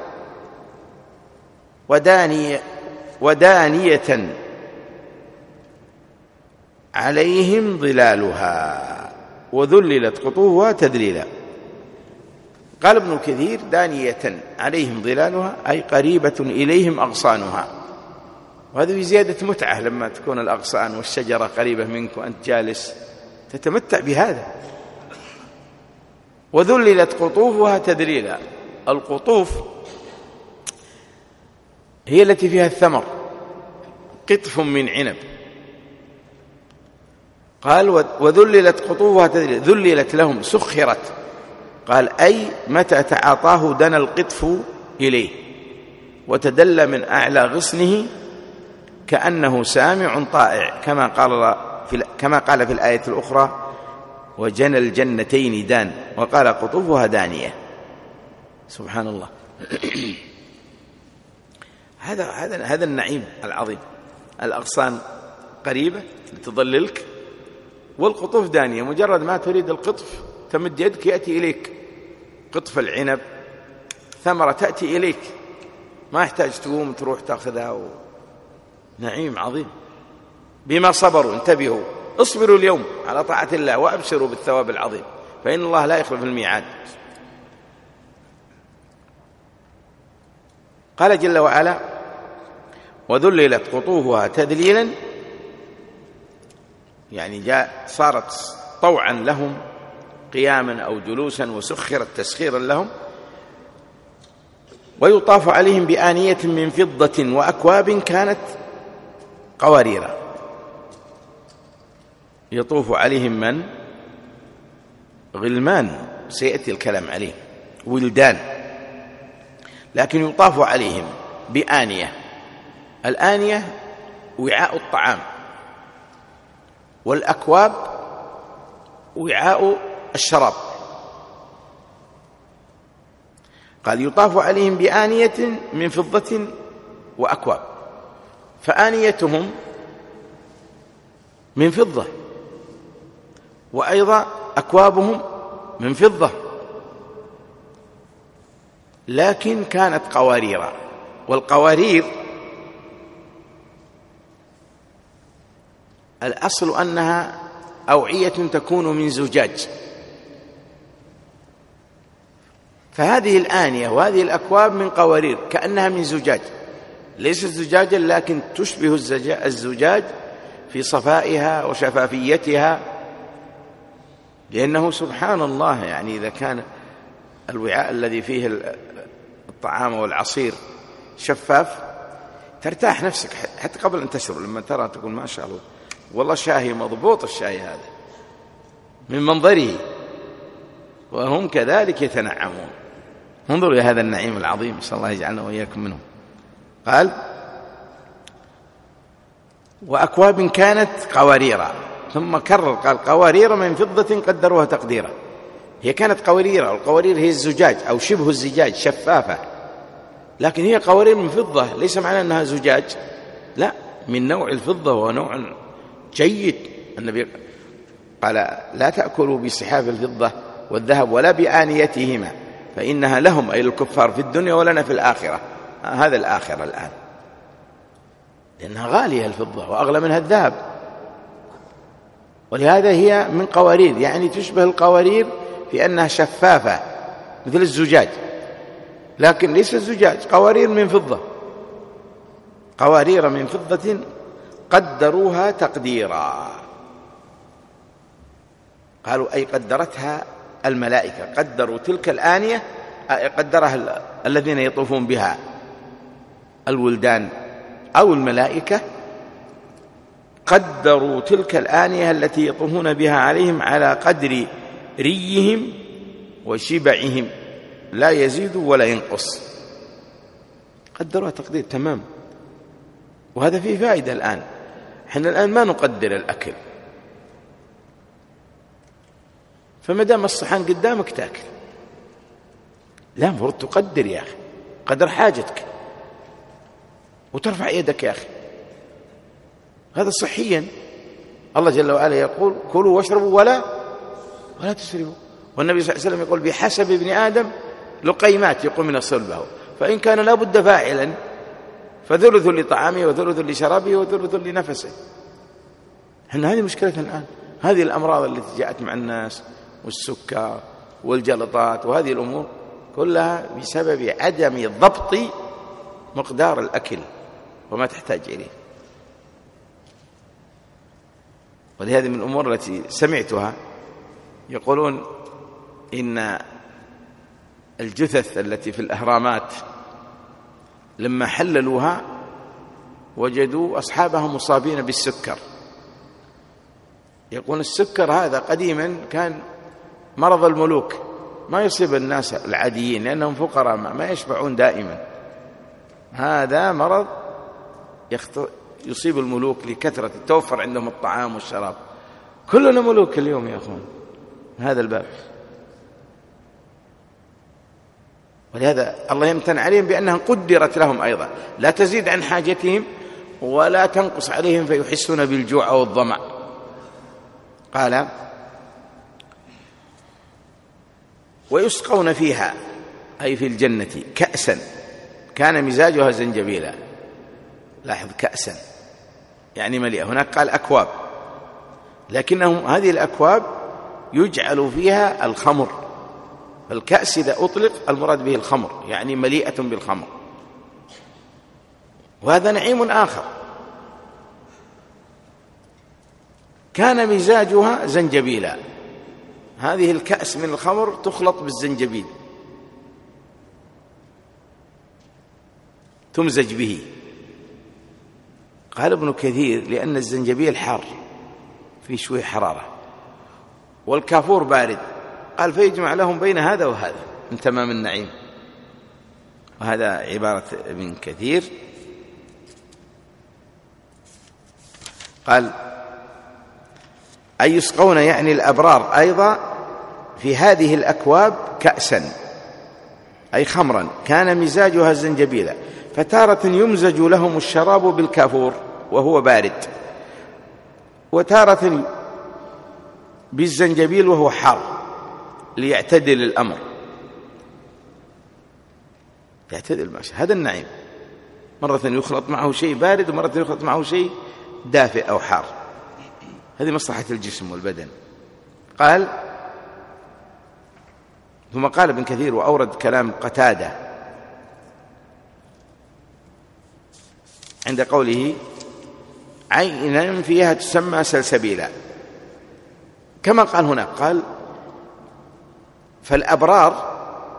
Speaker 1: ودانية, ودانية عليهم ظلالها وذللت قطوفها تذليلا. قال ابن كثير: دانية عليهم ظلالها أي قريبة إليهم أغصانها، وهذا في زيادة متعة لما تكون الأغصان والشجرة قريبة منك وأنت جالس تتمتع بهذا. وذللت قطوفها تذليلا. القطوف هي التي فيها الثمر، قطف من عنب. قال: وذللت قطوفها تذليلا، ذللت لهم سخرت. قال: أي متى تعاطاه دنا القطف إليه وتدلى من أعلى غصنه كأنه سامع طائع، كما قال في كما قال في الآية الأخرى: وجنى الجنتين دان، وقال قطوفها دانية. سبحان الله. هذا هذا هذا النعيم العظيم. الأغصان قريبة تظللك، والقطوف دانية، مجرد ما تريد القطف تمد يدك يأتي إليك. قطف العنب ثمرة تأتي إليك، ما يحتاج تقوم تروح تأخذها و... نعيم عظيم. بما صبروا، انتبهوا، اصبروا اليوم على طاعة الله وأبشروا بالثواب العظيم، فإن الله لا يخلف الميعاد. قال جل وعلا: وذللت قطوفها تذليلا، يعني جاء صارت طوعا لهم قياما أو جلوسا، وسخرت تسخيرا لهم. ويطاف عليهم بآنية من فضة وأكواب كانت قواريرا. يطوف عليهم من؟ غلمان، سيأتي الكلام عليه، ولدان، لكن يطاف عليهم بآنية. الآنية وعاء الطعام، والأكواب وعاء الشراب. قال: يطاف عليهم بآنية من فضة وأكواب، فآنيتهم من فضة، وأيضا أكوابهم من فضة، لكن كانت قواريرا. والقوارير الأصل أنها أوعية تكون من زجاج، فهذه الآنية وهذه الأكواب من قوارير كأنها من زجاج، ليست زجاجا لكن تشبه الزجاج في صفائها وشفافيتها، لأنه سبحان الله يعني إذا كان الوعاء الذي فيه الطعام والعصير شفاف ترتاح نفسك حتى قبل أن تشرب، لما ترى تقول ما شاء الله والله شاهي مضبوط، الشاي هذا من منظره، وهم كذلك يتنعمون. انظروا إلى هذا النعيم العظيم، صلى الله يجعلنا وإياكم منهم. قال: وأكواب كانت قواريرا، ثم كرر قال: قوارير من فضة قدروها تقديرا. هي كانت قوارير، والقوارير هي الزجاج أو شبه الزجاج، شفافة، لكن هي قوارير من فضة، ليس معنى أنها زجاج، لا، من نوع الفضة، ونوع جيد. النبي قال: لا تأكلوا بصحاف الفضة والذهب ولا بآنيتهما فإنها لهم، أي الكفار، في الدنيا ولنا في الآخرة. هذا الآخرة الآن، لأنها غالية الفضة وأغلى منها الذهب، ولهذا هي من قوارير، يعني تشبه القوارير في أنها شفافة مثل الزجاج، لكن ليس الزجاج، قوارير من فضة. قوارير من فضة قدروها تقديرا. قالوا أي قدرتها الملائكة، قدروا تلك الآنية، قدرها الذين يطوفون بها الولدان أو الملائكة، قدروا تلك الآنية التي يطوفون بها عليهم على قدر ريهم وشبعهم لا يزيد ولا ينقص. قدروها تقدير تمام. وهذا فيه فائدة الآن. احنا الآن ما نقدر الأكل، فما دام الصحن قدامك تاكل. لا، المفروض تقدر يا أخي قدر حاجتك وترفع يدك يا أخي. هذا صحيا. الله جل وعلا يقول كلوا واشربوا ولا ولا تسرفوا. والنبي صلى الله عليه وسلم يقول بحسب ابن آدم لقيمات يقوم من صلبه، فإن كان لا بد فاعلا فثلث لطعامه وثلث لشرابه وثلث لنفسه. احنا هذه مشكلتنا الآن. هذه الأمراض التي جاءت مع الناس والسكر والجلطات وهذه الأمور كلها بسبب عدم ضبط مقدار الأكل وما تحتاج إليه. ولهذه من الأمور التي سمعتها يقولون إن الجثث التي في الأهرامات لما حللوها وجدوا أصحابها مصابين بالسكر. يقول السكر هذا قديما كان مرض الملوك، ما يصيب الناس العاديين لأنهم فقراء ما يشبعون دائما. هذا مرض يصيب الملوك لكثرة توفر عندهم الطعام والشراب. كلنا ملوك اليوم يا أخوان هذا الباب. ولهذا الله يمتن عليهم بأنها قدرت لهم أيضا، لا تزيد عن حاجتهم ولا تنقص عليهم فيحسون بالجوع أو الظمأ. قال ويسقون فيها أي في الجنة كأسا كان مزاجها زنجبيلا. لاحظ كأسا يعني مليئة، هناك قال أكواب، لكنهم هذه الأكواب يجعل فيها الخمر. الكأس إذا أطلق المراد به الخمر، يعني مليئة بالخمر، وهذا نعيم آخر. كان مزاجها زنجبيلا، هذه الكأس من الخمر تخلط بالزنجبيل تمزج به. قال ابن كثير لأن الزنجبيل حار في شوية حرارة والكافور بارد، قال فيجمع لهم بين هذا وهذا من تمام النعيم. وهذا عبارة ابن كثير. قال أي يسقون يعني الأبرار أيضا في هذه الأكواب كأسا أي خمرا كان مزاجها الزنجبيل، فتارة يمزج لهم الشراب بالكافور وهو بارد، وتارة بالزنجبيل وهو حار ليعتدل الأمر. يعتدل ماشي. هذا النعيم، مرة يخلط معه شيء بارد ومرة يخلط معه شيء دافئ أو حار. هذه مصلحة الجسم والبدن. قال ثم قال ابن كثير وأورد كلام قتادة عند قوله عينا فيها تسمى سلسبيلا، كما قال هناك. قال فالأبرار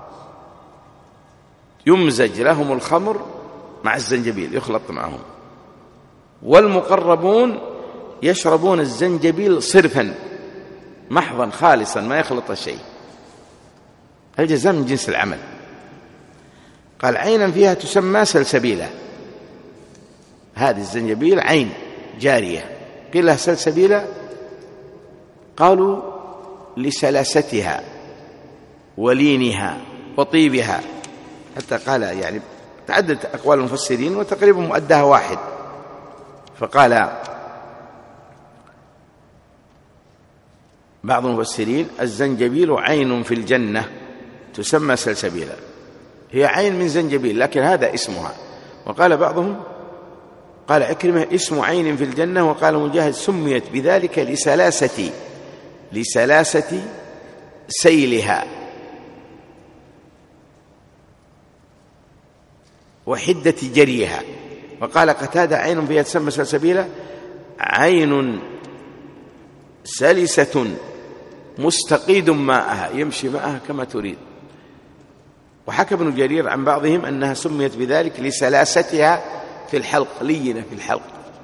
Speaker 1: يمزج لهم الخمر مع الزنجبيل يخلط معهم، والمقربون يشربون الزنجبيل صرفا محضا خالصا ما يخلط شيء. الجزاء من جنس العمل. قال عينا فيها تسمى سلسبيلا، هذه الزنجبيل عين جارية قيل لها سلسبيلا، قالوا لسلاستها ولينها وطيبها، حتى قال يعني تعددت أقوال المفسرين وتقريبا مؤداها واحد. فقال بعض المفسرين الزنجبيل عين في الجنة تسمى سلسبيلا، هي عين من زنجبيل لكن هذا اسمها. وقال بعضهم قال عكرمة اسم عين في الجنة، وقال مجاهد سميت بذلك لسلاسة لسلاسة سيلها وحدة جريها، وقال قتادة: عين فيها تسمى سلسبيلا، عين سلسة مستقيد ماءها، يمشي معها كما تريد. وحكى ابن جرير عن بعضهم أنها سميت بذلك لسلاستها في الحلق، لينة في الحلق.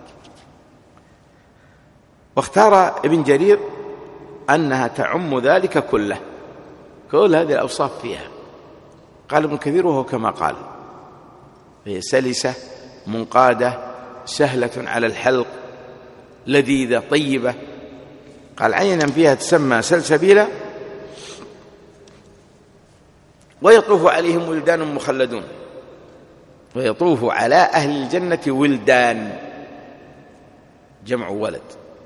Speaker 1: واختار ابن جرير أنها تعم ذلك كله، كل هذه الأوصاف فيها. قال ابن كثير: وهو كما قال، هي سلسة منقادة سهلة على الحلق لذيذة طيبة. قال: عينا فيها تسمى سلسبيلا، ويطوف عليهم ولدان مخلدون. ويطوف على أهل الجنة ولدان، جمع ولد،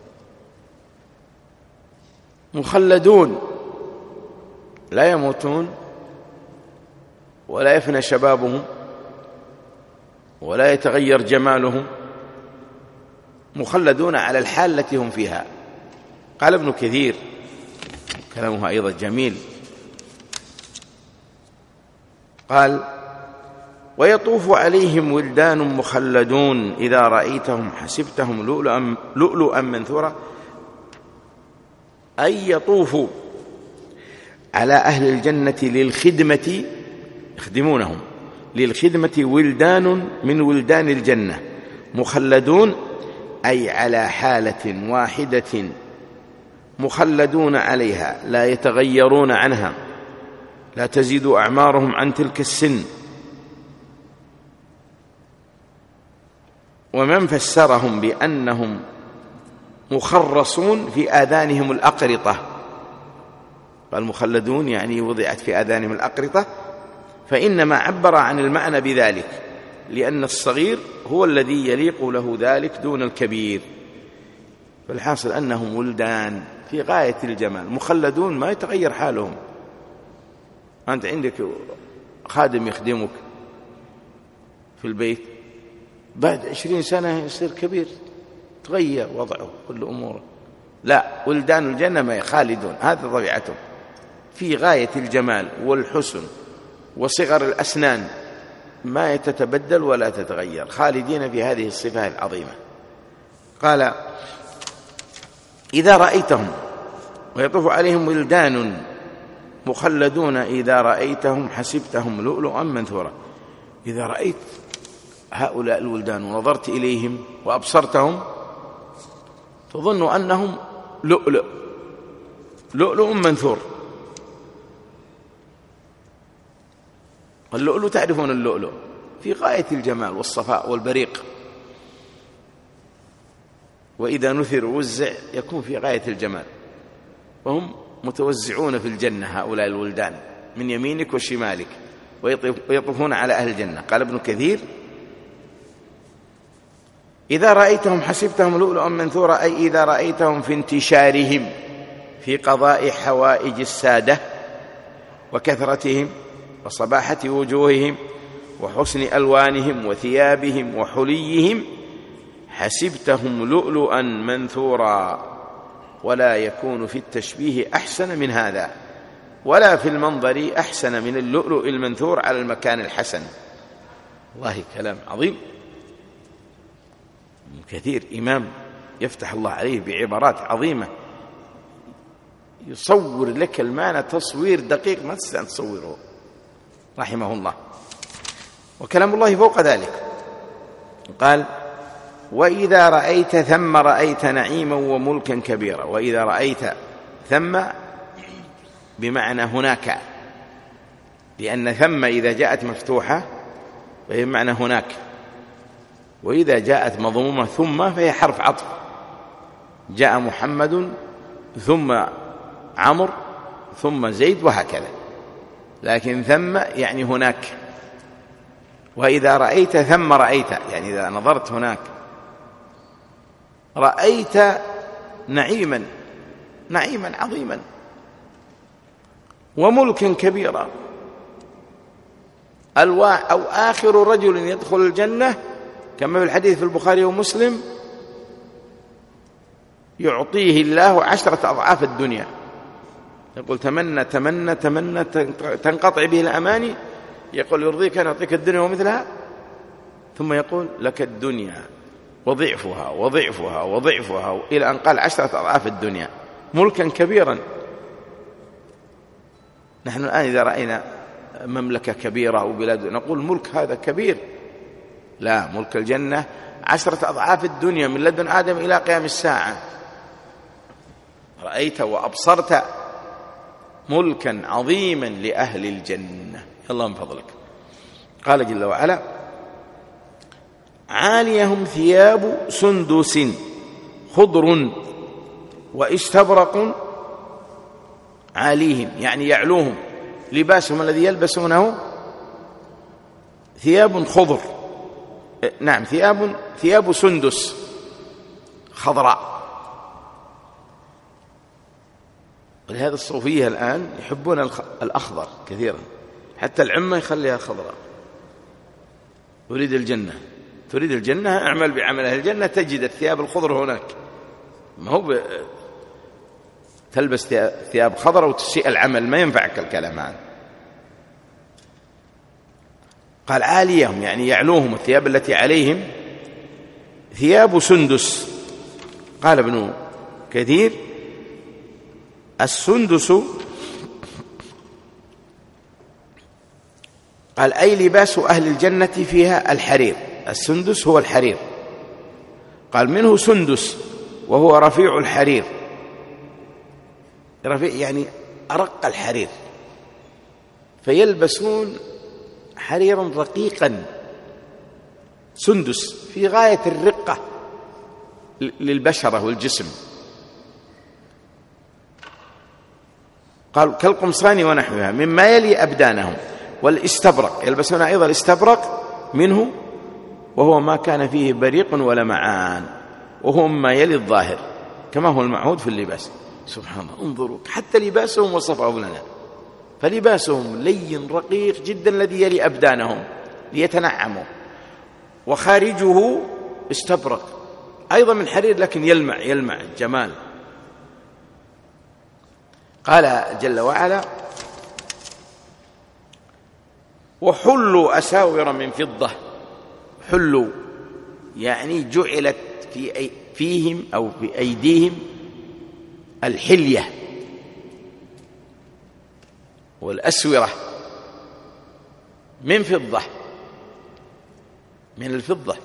Speaker 1: مخلدون، لا يموتون ولا يفنى شبابهم ولا يتغير جمالهم، مخلدون على الحال التي هم فيها. قال ابن كثير، كلامه أيضا جميل، قال: ويطوف عليهم ولدان مخلدون إذا رأيتهم حسبتهم لؤلؤا, لؤلؤا منثورا، أي يطوف على أهل الجنة للخدمة، يخدمونهم للخدمة ولدان من ولدان الجنة مخلدون، أي على حالة واحدة مخلدون عليها، لا يتغيرون عنها، لا تزيد أعمارهم عن تلك السن. ومن فسرهم بأنهم مخرصون في آذانهم الأقرطة، فالمخلدون يعني وضعت في آذانهم الأقرطة، فإنما عبر عن المعنى بذلك، لأن الصغير هو الذي يليق له ذلك دون الكبير. فالحاصل أنهم ولدان في غاية الجمال، مخلدون ما يتغير حالهم. أنت عندك خادم يخدمك في البيت، بعد عشرين سنة يصير كبير، تغير وضعه كل أموره. لا، ولدان الجنة ما خالدون، هذا طبيعتهم في غاية الجمال والحسن وصغر الأسنان، ما يتتبدل ولا تتغير، خالدين في هذه الصفة العظيمة. قال: إذا رأيتهم، ويطوف عليهم ولدان مخلدون إذا رأيتهم حسبتهم لؤلؤا منثورا. إذا رأيت هؤلاء الولدان ونظرت إليهم وأبصرتهم تظن أنهم لؤلؤ، لؤلؤ منثور. اللؤلؤ تعرفون اللؤلؤ في غاية الجمال والصفاء والبريق، وإذا نثر ووزع يكون في غاية الجمال. وهم متوزعون في الجنة هؤلاء الولدان من يمينك وشمالك، ويطوفون على أهل الجنة. قال ابن كثير: إذا رأيتهم حسبتهم لؤلؤا منثورا، أي إذا رأيتهم في انتشارهم في قضاء حوائج السادة وكثرتهم وصباحة وجوههم وحسن ألوانهم وثيابهم وحليهم، حسبتهم لؤلؤا منثورا. ولا يكون في التشبيه أحسن من هذا، ولا في المنظر أحسن من اللؤلؤ المنثور على المكان الحسن. والله كلام عظيم. كثير إمام يفتح الله عليه بعبارات عظيمة، يصور لك المعنى تصوير دقيق ما تستطيع أن تصوره، رحمه الله. وكلام الله فوق ذلك. قال: وإذا رأيت ثم رأيت نعيما وملكا كبيرا. وإذا رأيت ثم بمعنى هناك، لأن ثم إذا جاءت مفتوحة فهي بمعنى هناك، وإذا جاءت مضمومة ثم فهي حرف عطف. جاء محمد ثم عمرو ثم زيد وهكذا، لكن ثم يعني هناك. وإذا رأيت ثم رأيت، يعني إذا نظرت هناك رأيت نعيما، نعيما عظيما، وملكا كبيرا. أو آخر رجل يدخل الجنة كما في الحديث في البخاري ومسلم يعطيه الله عشرة أضعاف الدنيا. يقول: تمنى تمنى تمنى تنقطع به الأماني، يقول: يرضيك أن أعطيك الدنيا ومثلها؟ ثم يقول لك الدنيا وضعفها وضعفها وضعفها إلى أن قال عشرة أضعاف الدنيا، ملكا كبيرا. نحن الآن إذا رأينا مملكة كبيرة أو بلاد نقول ملك هذا كبير، لا، ملك الجنة عشرة أضعاف الدنيا من لدن آدم إلى قيام الساعة. رأيت وأبصرت ملكا عظيما لأهل الجنة. الله من فضلك. قال جل وعلا: عاليهم ثياب سندس خضر واستبرق عاليهم، يعني يعلوهم، لباسهم الذي يلبسونه ثياب خضر، نعم ثياب ثياب سندس خضراء. ولهذا الصوفية الآن يحبون الأخضر كثيرا، حتى العمة يخليها خضراء. تريد الجنة، تريد الجنة، اعمل بعمل أهل الجنة تجد الثياب الخضر هناك. ما هو ب... تلبس ثياب خضراء وتسيء العمل، ما ينفعك الكلام عنه. قال عاليهم يعني يعلوهم، الثياب التي عليهم ثياب سندس. قال ابن كثير: السندس قال أي لباس أهل الجنة فيها الحرير. السندس هو الحرير. قال منه سندس وهو رفيع الحرير، رفيع يعني أرق الحرير، فيلبسون حريرا رقيقا سندس في غاية الرقة للبشرة والجسم. قال كالقمصان ونحوها مما يلي أبدانهم. والاستبرق يلبسون أيضا الاستبرق منه، وهو ما كان فيه بريق ولا معان، وهو ما يلي الظاهر كما هو المعهود في اللباس. سبحان الله، انظروا حتى لباسهم وصفه لنا، فلباسهم لين رقيق جدا الذي يلي أبدانهم ليتنعموا، وخارجه استبرق أيضا من حرير لكن يلمع يلمع الجمال. قال جل وعلا: وحلوا أساور من فضة. حلوا يعني جعلت في أي فيهم أو في أيديهم الحلية والأسورة من فضة، من الفضة.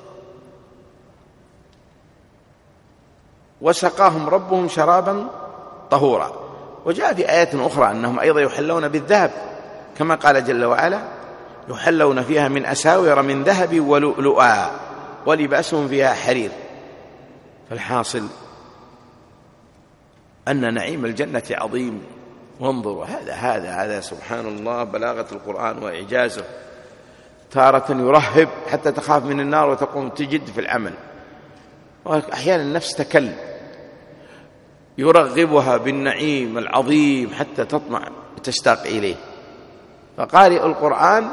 Speaker 1: وسقاهم ربهم شرابا طهورا. وجاء في آيات أخرى أنهم أيضا يحلون بالذهب، كما قال جل وعلا: يحلون فيها من أساور من ذهب ولؤلؤا ولباسهم فيها حرير. فالحاصل أن نعيم الجنة عظيم. وانظروا هذا هذا هذا سبحان الله بلاغة القرآن وإعجازه. تارة يرهب حتى تخاف من النار وتقوم تجد في العمل، وأحيانا النفس تكل، يرغبها بالنعيم العظيم حتى تطمع وتشتاق إليه. فقارئ القرآن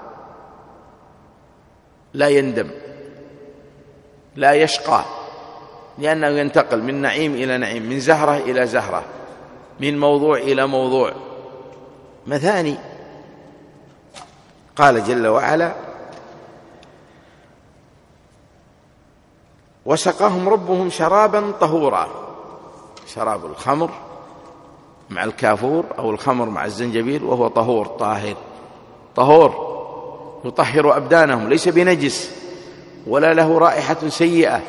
Speaker 1: لا يندم، لا يشقى، لأنه ينتقل من نعيم إلى نعيم، من زهرة إلى زهرة، من موضوع إلى موضوع مثاني. قال جل وعلا: وسقاهم ربهم شرابا طهورا. شراب الخمر مع الكافور أو الخمر مع الزنجبيل، وهو طهور طاهر طهور يطهر أبدانهم، ليس بنجس ولا له رائحة سيئة.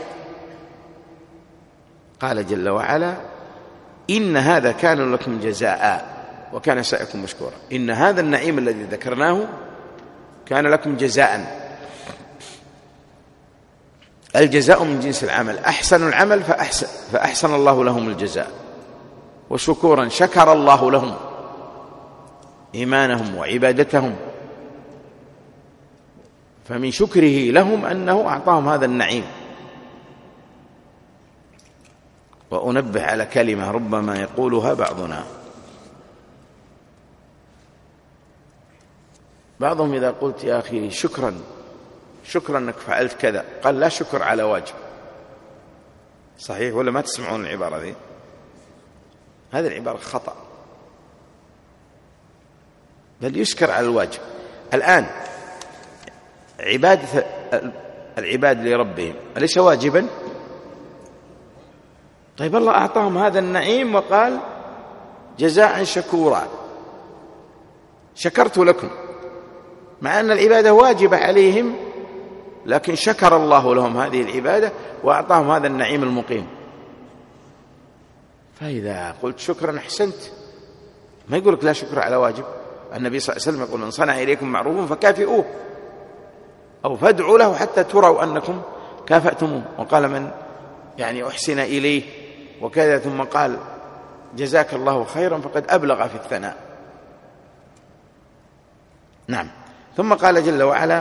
Speaker 1: قال جل وعلا: إن هذا كان لكم جزاء وكان سعيكم مشكورا. إن هذا النعيم الذي ذكرناه كان لكم جزاء. الجزاء من جنس العمل، أحسن العمل فأحسن, فأحسن الله لهم الجزاء، وشكورا شكر الله لهم إيمانهم وعبادتهم، فمن شكره لهم أنه أعطاهم هذا النعيم. وأنبه على كلمة ربما يقولها بعضنا، بعضهم إذا قلت يا أخي شكرا شكرا أنك فعلت كذا، قال لا شكر على واجب. صحيح ولا ما تسمعون العبارة ذي؟ هذه العبارة خطأ، بل يشكر على الواجب. الآن عبادة العباد لربهم أليس واجبا؟ طيب الله أعطاهم هذا النعيم وقال جزاء شكورا، شكرت لكم، مع أن العبادة واجبة عليهم، لكن شكر الله لهم هذه العبادة وأعطاهم هذا النعيم المقيم. فإذا قلت شكرا أحسنت، ما يقول لك لا شكر على واجب. النبي صلى الله عليه وسلم يقول من صنع إليكم معروفا فكافئوه أو فادعوا له حتى تروا أنكم كافأتموه. وقال من يعني أحسن إليه وكذا، ثم قال جزاك الله خيرا فقد أبلغ في الثناء. نعم. ثم قال جل وعلا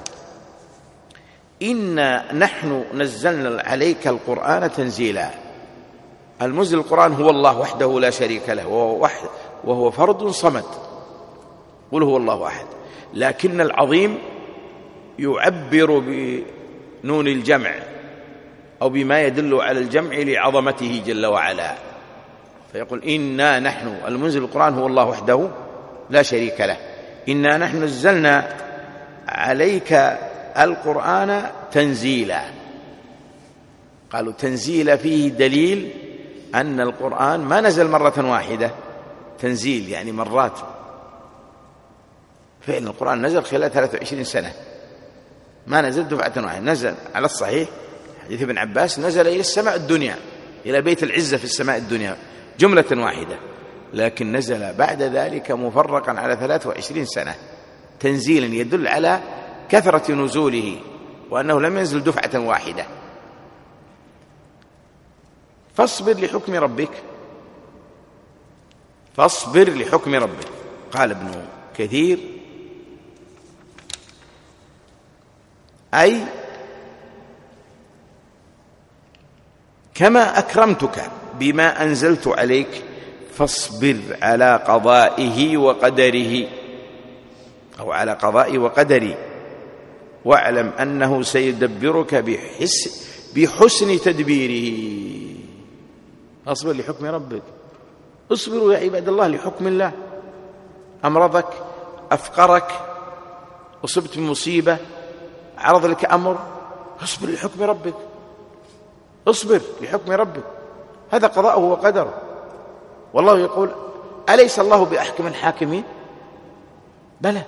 Speaker 1: إنا نحن نزلنا عليك القرآن تنزيلا. المنزل القرآن هو الله وحده لا شريك له، وهو, وحد وهو فرد صمد، قل هو الله أحد. لكن العظيم يعبر بنون الجمع أو بما يدل على الجمع لعظمته جل وعلا، فيقول إنا نحن، المنزل القرآن هو الله وحده لا شريك له. إنا نحن نزلنا عليك القرآن تنزيلا. قالوا تنزيلا فيه دليل أن القرآن ما نزل مرة واحدة، تنزيل يعني مرات. فإن القرآن نزل خلال ثلاث وعشرين سنة، ما نزل دفعة واحدة. نزل على الصحيح حديث ابن عباس نزل إلى السماء الدنيا، إلى بيت العزة في السماء الدنيا جملة واحدة، لكن نزل بعد ذلك مفرقا على ثلاث وعشرين سنة تنزيلا، يدل على كثرة نزوله وأنه لم ينزل دفعة واحدة. فاصبر لحكم ربك، فاصبر لحكم ربك. قال ابن كثير أي كما أكرمتك بما أنزلت عليك فاصبر على قضائه وقدره، أو على قضائي وقدري، واعلم أنه سيدبرك بحس بحسن تدبيره. أصبر لحكم ربك، اصبروا يا عباد الله لحكم الله. أمرضك، أفقرك، أصبت بمصيبة، عرض لك أمر، اصبر لحكم ربك، اصبر لحكم ربك، هذا قضاءه وقدره. والله يقول أليس الله بأحكم الحاكمين؟ بلى.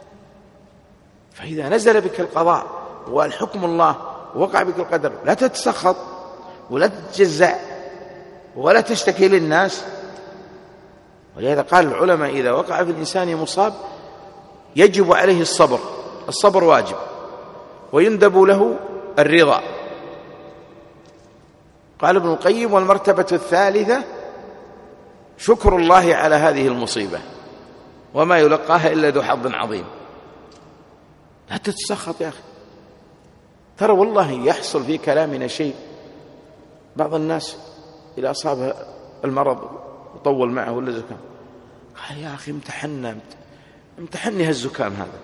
Speaker 1: فإذا نزل بك القضاء والحكم الله ووقع بك القدر لا تتسخط ولا تتجزع ولا تشتكي للناس. ولهذا قال العلماء إذا وقع في الإنسان مصاب يجب عليه الصبر، الصبر واجب، ويندب له الرضا. قال ابن القيم والمرتبة الثالثة شكر الله على هذه المصيبة وما يلقاها إلا ذو حظ عظيم. لا تتسخط يا أخي، ترى والله يحصل في كلامنا شيء. بعض الناس إذا أصابه المرض وطول معه ولا زكام قال يا أخي امتحنا امتحني هالزكام هذا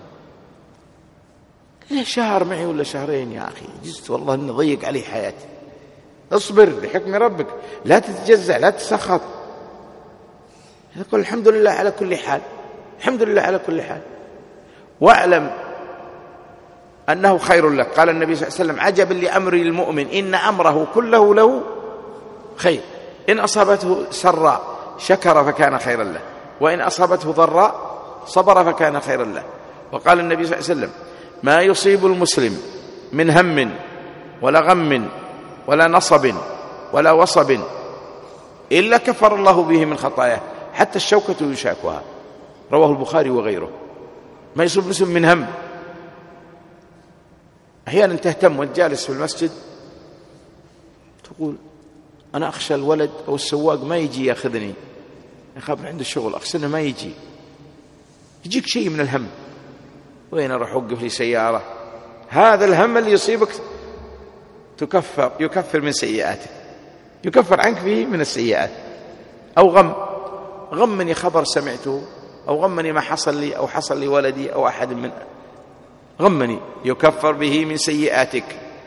Speaker 1: شهر معي ولا شهرين يا أخي، جزت والله إني ضيق عليه حياتي. اصبر لحكم ربك، لا تتجزع، لا تسخط، تقول الحمد لله على كل حال، الحمد لله على كل حال، واعلم أنه خير لك. قال النبي صلى الله عليه وسلم عجبا لأمر المؤمن إن أمره كله له خير، إن أصابته سراء شكر فكان خيرا له، وإن أصابته ضراء صبر فكان خيرا له. وقال النبي صلى الله عليه وسلم ما يصيب المسلم من هم ولا غم ولا نصب ولا وصب إلا كفر الله به من خطاياه حتى الشوكة يشاكها. رواه البخاري وغيره. ما يصيب المسلم من هم، أحيانا تهتم وانت جالس في المسجد تقول أنا أخشى الولد أو السواق ما يجي يأخذني، يخاف عنده الشغل، أخشى أنه ما يجي. يجيك شيء من الهم، وين أروح أوقف لي سيارة. هذا الهم اللي يصيبك تكفر يكفر من سيئاتك، يكفر عنك فيه من السيئات. أو غم، غمني خبر سمعته، أو غمني ما حصل لي أو حصل لي ولدي أو أحد من غمني، يكفر به من سيئاتك.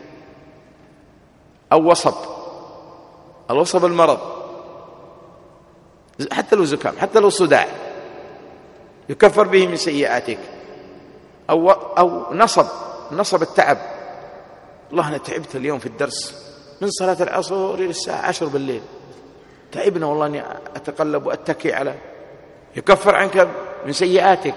Speaker 1: أو وصب، الوصب المرض، حتى لو زكام، حتى لو صداع، يكفر به من سيئاتك. أو, أو نصب، نصب التعب، والله أنا تعبت اليوم في الدرس من صلاة العصر إلى الساعة عشر بالليل، تعبنا والله أني أتقلب وأتكي على، يكفر عنك من سيئاتك.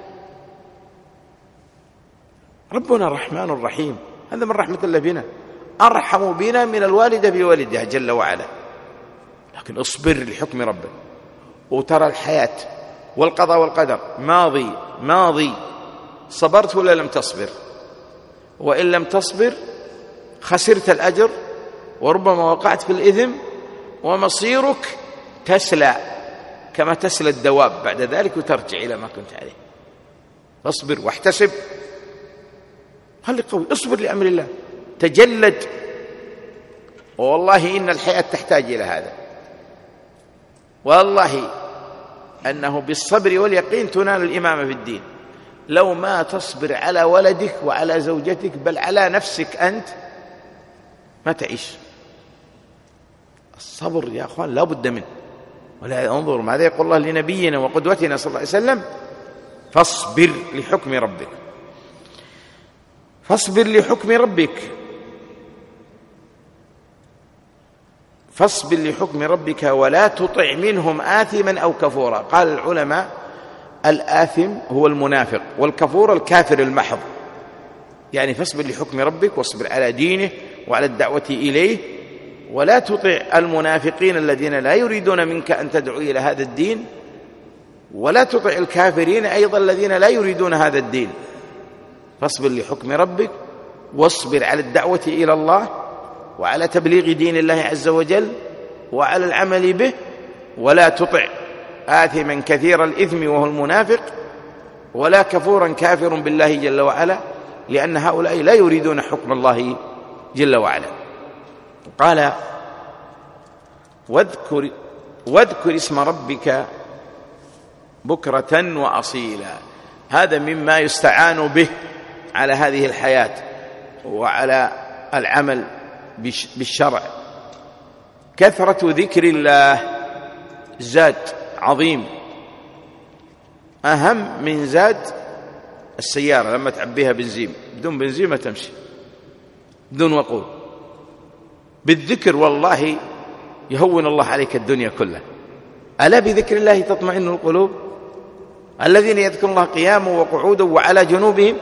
Speaker 1: ربنا الرحمن الرحيم، هذا من رحمة الله بنا، أرحم بنا من الوالدة بولدها جل وعلا. لكن اصبر لحكم ربك. وترى الحياة والقضاء والقدر ماضي ماضي، صبرت ولا لم تصبر؟ وإن لم تصبر خسرت الأجر، وربما وقعت في الإثم، ومصيرك تسلى كما تسلى الدواب بعد ذلك وترجع إلى ما كنت عليه. فاصبر واحتسب، خلي قوي، اصبر لأمر الله، تجلد. والله إن الحياة تحتاج إلى هذا، والله أنه بالصبر واليقين تنال الإمامة في الدين. لو ما تصبر على ولدك وعلى زوجتك بل على نفسك أنت ما تعيش. الصبر يا أخوان لا بد منه. ولا انظر ماذا يقول الله لنبينا وقدوتنا صلى الله عليه وسلم: فاصبر لحكم ربك. فاصبر لحكم ربك فاصبر لحكم ربك ولا تطع منهم آثما أو كفورا. قال العلماء: الآثم هو المنافق، والكفور الكافر المحض. يعني فاصبر لحكم ربك، واصبر على دينه وعلى الدعوة إليه، ولا تطع المنافقين الذين لا يريدون منك أن تدعو إلى هذا الدين، ولا تطع الكافرين أيضا الذين لا يريدون هذا الدين. فاصبر لحكم ربك، واصبر على الدعوة إلى الله وعلى تبليغ دين الله عز وجل وعلى العمل به، ولا تطع آثما كثير الإثم وهو المنافق، ولا كفورا كافر بالله جل وعلا، لأن هؤلاء لا يريدون حكم الله جل وعلا. قال: واذكر, واذكر اسم ربك بكرة وأصيلا. هذا مما يستعان به على هذه الحياة وعلى العمل بالشرع. كثرة ذكر الله زاد عظيم، أهم من زاد السيارة لما تعبيها بنزين. بدون بنزين ما تمشي، بدون وقود. بالذكر والله يهون الله عليك الدنيا كلها. ألا بذكر الله تطمئن القلوب؟ الذين يذكرون الله قياما وقعودا وعلى جنوبهم.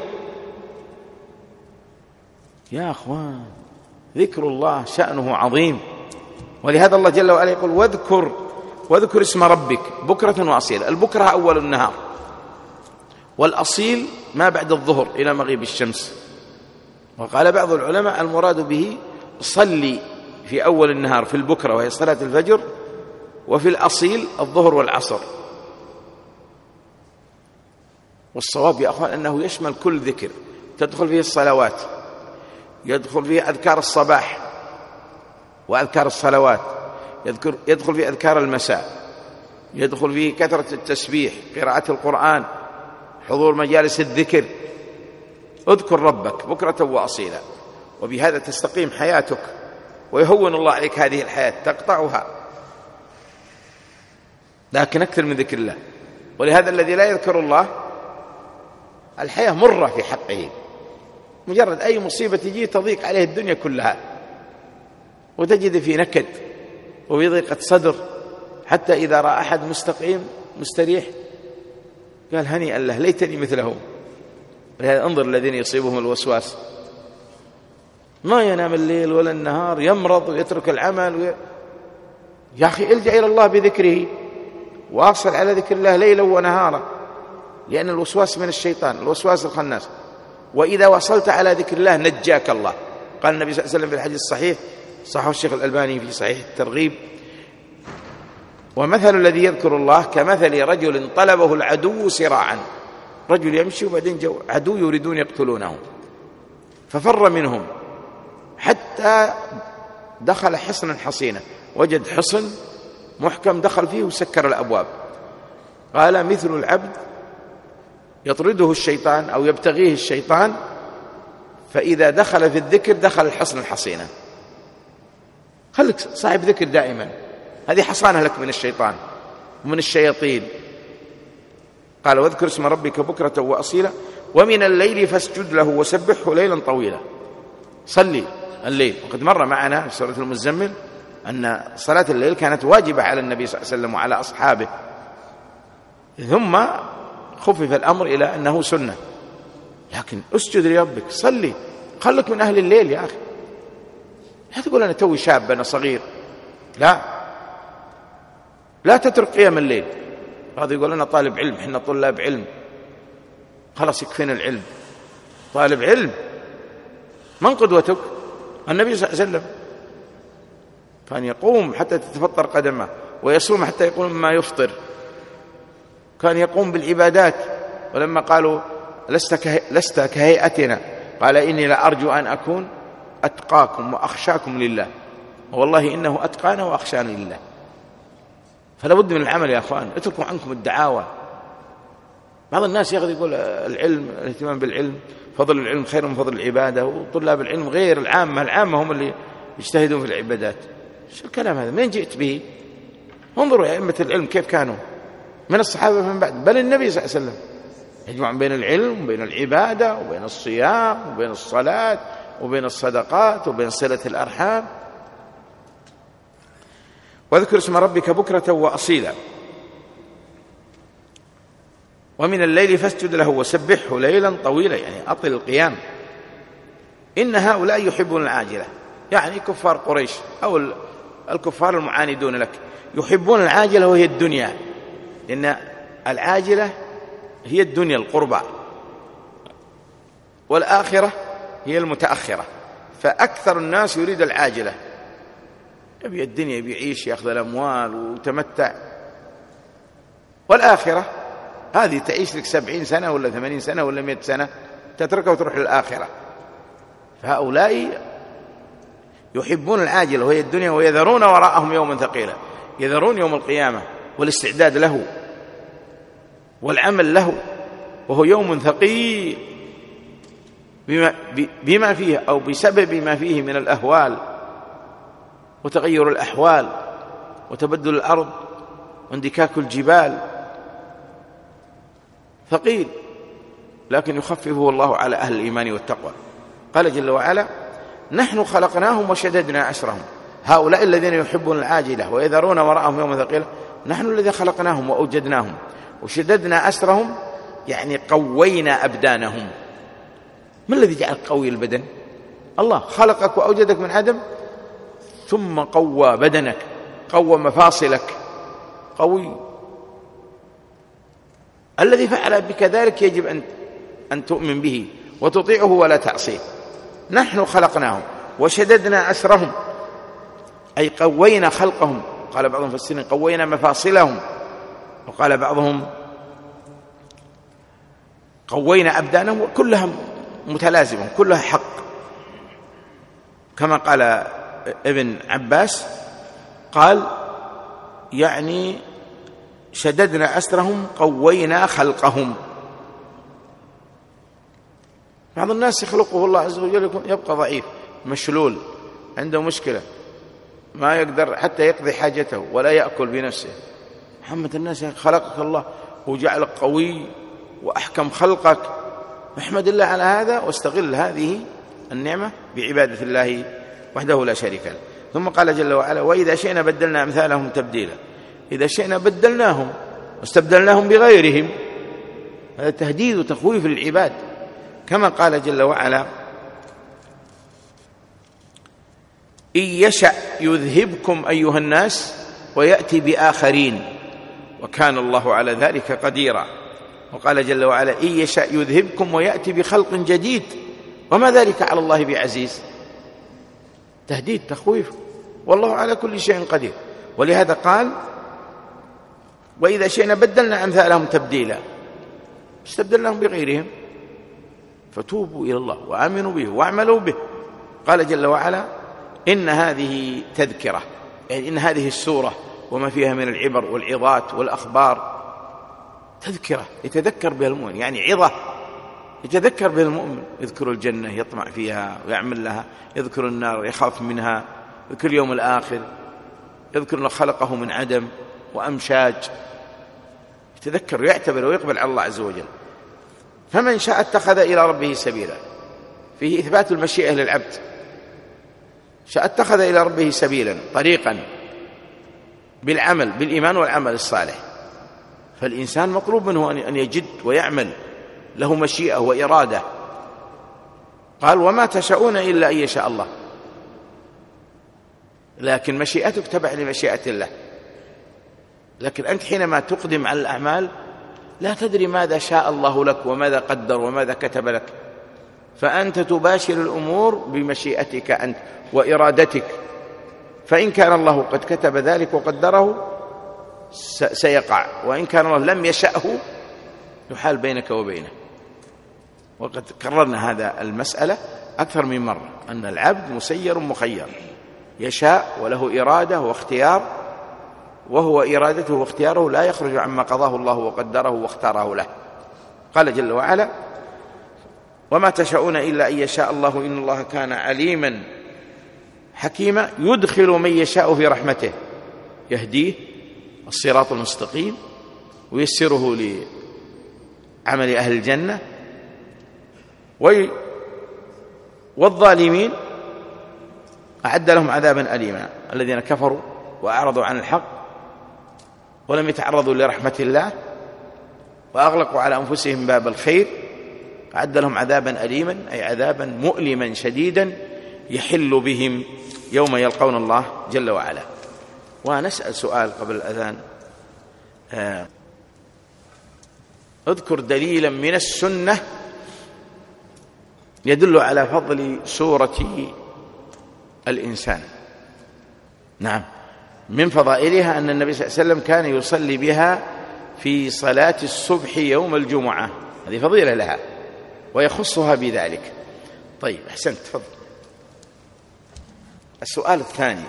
Speaker 1: يا أخوان، ذكر الله شأنه عظيم، ولهذا الله جل وعلا يقول: واذكر واذكر اسم ربك بكرة وأصيلا. البكرة أول النهار، والأصيل ما بعد الظهر إلى مغيب الشمس. وقال بعض العلماء: المراد به صلي في أول النهار في البكرة وهي صلاة الفجر، وفي الأصيل الظهر والعصر. والصواب يا أخوان أنه يشمل كل ذكر، تدخل فيه الصلوات، يدخل فيه أذكار الصباح وأذكار الصلوات، يذكر يدخل فيه أذكار المساء، يدخل فيه كثرة التسبيح، قراءة القرآن، حضور مجالس الذكر. اذكر ربك بكرة وأصيلا، وبهذا تستقيم حياتك ويهون الله عليك هذه الحياة، تقطعها. لكن أكثر من ذكر الله. ولهذا الذي لا يذكر الله الحياة مرة في حقه، مجرد أي مصيبة تجي تضيق عليه الدنيا كلها، وتجد في نكد وفي ضيقة صدر، حتى إذا رأى أحد مستقيم مستريح قال: هنيئا له ليتني مثله. ولهذا انظر الذين يصيبهم الوسواس، ما ينام الليل ولا النهار، يمرض ويترك العمل وي... يا أخي الجأ إلى الله بذكره، واصل على ذكر الله ليلا ونهارا، لأن الوسواس من الشيطان، الوسواس الخناس. وإذا وصلت على ذكر الله نجاك الله. قال النبي صلى الله عليه وسلم في الحديث الصحيح، صححه الشيخ الألباني في صحيح الترغيب: ومثل الذي يذكر الله كمثل رجل طلبه العدو سراعا. رجل يمشي وبعدين جو عدو يريدون يقتلونه، ففر منهم حتى دخل حصنا حصينا، وجد حصن محكم دخل فيه وسكر الأبواب. قال: مثل العبد يطرده الشيطان أو يبتغيه الشيطان، فإذا دخل في الذكر دخل الحصن الحصينة. خلك صاحب ذكر دائما، هذه حصانة لك من الشيطان ومن الشياطين. قال: واذكر اسم ربك بكرة وأصيلا، ومن الليل فاسجد له وسبحه ليلا طويلا. صلي الليل. وقد مر معنا في سورة المزمل أن صلاة الليل كانت واجبة على النبي صلى الله عليه وسلم وعلى أصحابه، ثم خفف الأمر إلى أنه سنة. لكن اسجد لربك، صلي، خلك من أهل الليل يا أخي. لا تقول أنا توي شاب، أنا صغير، لا لا تترك قيام الليل. هذا يقول أنا طالب علم، إحنا طلاب علم، خلاص يكفينا العلم. طالب علم، من قدوتك؟ النبي صلى الله عليه وسلم كان يقوم حتى تتفطر قدمه، ويصوم حتى يقوم ما يفطر، كان يقوم بالعبادات. ولما قالوا لست, كه... لست كهيئتنا قال إني لأرجو أن أكون أتقاكم وأخشاكم لله، والله إنه أتقانا وأخشانا لله. فلا بد من العمل يا أخوان، اتركوا عنكم الدعاوى. بعض الناس ياخذ يقول العلم، الاهتمام بالعلم، فضل العلم خير من فضل العبادة، وطلاب العلم غير العامة، العامة هم اللي يجتهدون في العبادات. شو الكلام هذا؟ من جئت به؟ انظروا يا أئمة العلم كيف كانوا من الصحابة من بعد، بل النبي صلى الله عليه وسلم يجمع بين العلم وبين العبادة وبين الصيام وبين الصلاة وبين الصدقات وبين صلة الأرحام. واذكر اسم ربك بكرة وأصيلا ومن الليل فاسجد له وسبحه ليلا طويلا، يعني أطل القيام. إن هؤلاء يحبون العاجلة، يعني كفار قريش أو الكفار المعاندون لك يحبون العاجلة وهي الدنيا، لأن العاجلة هي الدنيا القربى، والآخرة هي المتأخرة. فأكثر الناس يريد العاجلة، يبي الدنيا، يبي يعيش، يأخذ الأموال وتمتع. والآخرة هذه تعيش لك سبعين سنة ولا ثمانين سنة ولا مئة سنة، تتركها وتروح للآخرة. فهؤلاء يحبون العاجلة وهي الدنيا، ويذرون وراءهم يوما ثقيلا، يذرون يوم القيامة والاستعداد له والعمل له، وهو يوم ثقيل بما, بما فيه أو بسبب ما فيه من الأهوال وتغير الأحوال وتبدل الأرض واندكاك الجبال. ثقيل، لكن يخففه الله على أهل الإيمان والتقوى. قال جل وعلا: نحن خلقناهم وشددنا أسرهم. هؤلاء الذين يحبون العاجلة ويذرون وراءهم يوم ثقيلا، نحن الذين خلقناهم وأوجدناهم وشددنا أسرهم، يعني قوينا أبدانهم. ما الذي جعل قوي البدن؟ الله خلقك وأوجدك من عدم، ثم قوى بدنك، قوى مفاصلك، قوي. الذي فعل بك ذلك يجب أن أن تؤمن به وتطيعه ولا تعصيه. نحن خلقناهم وشددنا أسرهم، أي قوينا خلقهم. قال بعضهم في السنين قوينا مفاصلهم، وقال بعضهم قوينا أبدانهم، وكلها متلازمة، كلها حق، كما قال ابن عباس، قال يعني شددنا أسرهم قوينا خلقهم. بعض الناس يخلقه الله عز وجل يبقى ضعيف مشلول، عنده مشكلة، ما يقدر حتى يقضي حاجته ولا يأكل بنفسه. محمد الناس خلقك الله وجعلك قوي وأحكم خلقك، احمد الله على هذا واستغل هذه النعمة بعبادة الله وحده لا شريك له. ثم قال جل وعلا: وإذا شئنا بدلنا أمثالهم تبديلا. إذا شئنا بدلناهم واستبدلناهم بغيرهم. هذا تهديد وتخويف للعباد، كما قال جل وعلا: إن يشأ يذهبكم أيها الناس ويأتي بآخرين وكان الله على ذلك قديرا. وقال جل وعلا: إن يشأ يذهبكم ويأتي بخلق جديد وما ذلك على الله بعزيز. تهديد تخويف، والله على كل شيء قدير. ولهذا قال: وإذا شئنا بدلنا أمثالهم تبديلا، استبدلناهم بغيرهم، فتوبوا إلى الله وآمنوا به واعملوا به. قال جل وعلا: إن هذه تذكرة، يعني إن هذه السورة وما فيها من العبر والعظات والأخبار تذكرة يتذكر بها المؤمن، يعني عظة يتذكر بها المؤمن. يذكر الجنة يطمع فيها ويعمل لها، يذكر النار يخاف منها، يذكر اليوم الآخر، يذكر أنه خلقه من عدم وأمشاج، يتذكر ويعتبر ويقبل على الله عز وجل. فمن شاء اتخذ إلى ربه سبيلا، فيه إثبات المشيئة للعبد شاء اتخذ إلى ربه سبيلا طريقا بالعمل بالإيمان والعمل الصالح. فالإنسان مطلوب منه أن يجد ويعمل، له مشيئة وإرادة. قال وما تشاءون إلا أن يشاء الله، لكن مشيئتك تبع لمشيئة الله. لكن أنت حينما تقدم على الأعمال لا تدري ماذا شاء الله لك وماذا قدر وماذا كتب لك، فأنت تباشر الأمور بمشيئتك أنت وإرادتك. فإن كان الله قد كتب ذلك وقدره سيقع، وإن كان الله لم يشأه يحال بينك وبينه. وقد كررنا هذا المسألة أكثر من مرة، أن العبد مسير مخير، يشاء وله إرادة واختيار، وهو إرادته واختياره لا يخرج عما قضاه الله وقدره واختاره له. قال جل وعلا وما تشاءون إلا أن يشاء الله إن الله كان عليما حكيما يدخل من يشاء في رحمته، يهديه الصراط المستقيم ويسره لعمل أهل الجنة. والظالمين أعد لهم عذابا أليما، الذين كفروا وأعرضوا عن الحق ولم يتعرضوا لرحمة الله وأغلقوا على أنفسهم باب الخير أعد لهم عذابا أليما، أي عذابا مؤلما شديدا يحل بهم يوم يلقون الله جل وعلا. ونسأل سؤال قبل الأذان، آه اذكر دليلا من السنة يدل على فضل سورة الإنسان. نعم، من فضائلها أن النبي صلى الله عليه وسلم كان يصلي بها في صلاة الصبح يوم الجمعة، هذه فضيلة لها ويخصها بذلك. طيب أحسنت، تفضل. السؤال الثاني،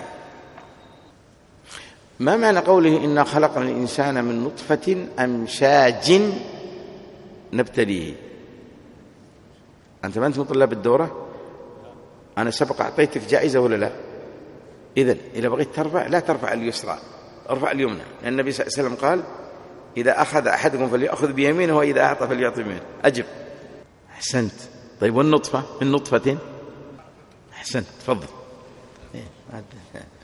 Speaker 1: ما معنى قوله إنا خلقنا الإنسان من نطفة أمشاج نبتليه؟ أنت ما أنت من طلاب الدورة؟ أنا سبق أعطيتك جائزة ولا لا؟ إذن إذا بغيت ترفع لا ترفع اليسرى، ارفع اليمنى، لأن النبي صلى الله عليه وسلم قال إذا أخذ أحدكم فليأخذ بيمينه وإذا أعطى فليعطي بيمينه. أجب. أحسنت. طيب والنطفة من نطفة؟ أحسنت، تفضل.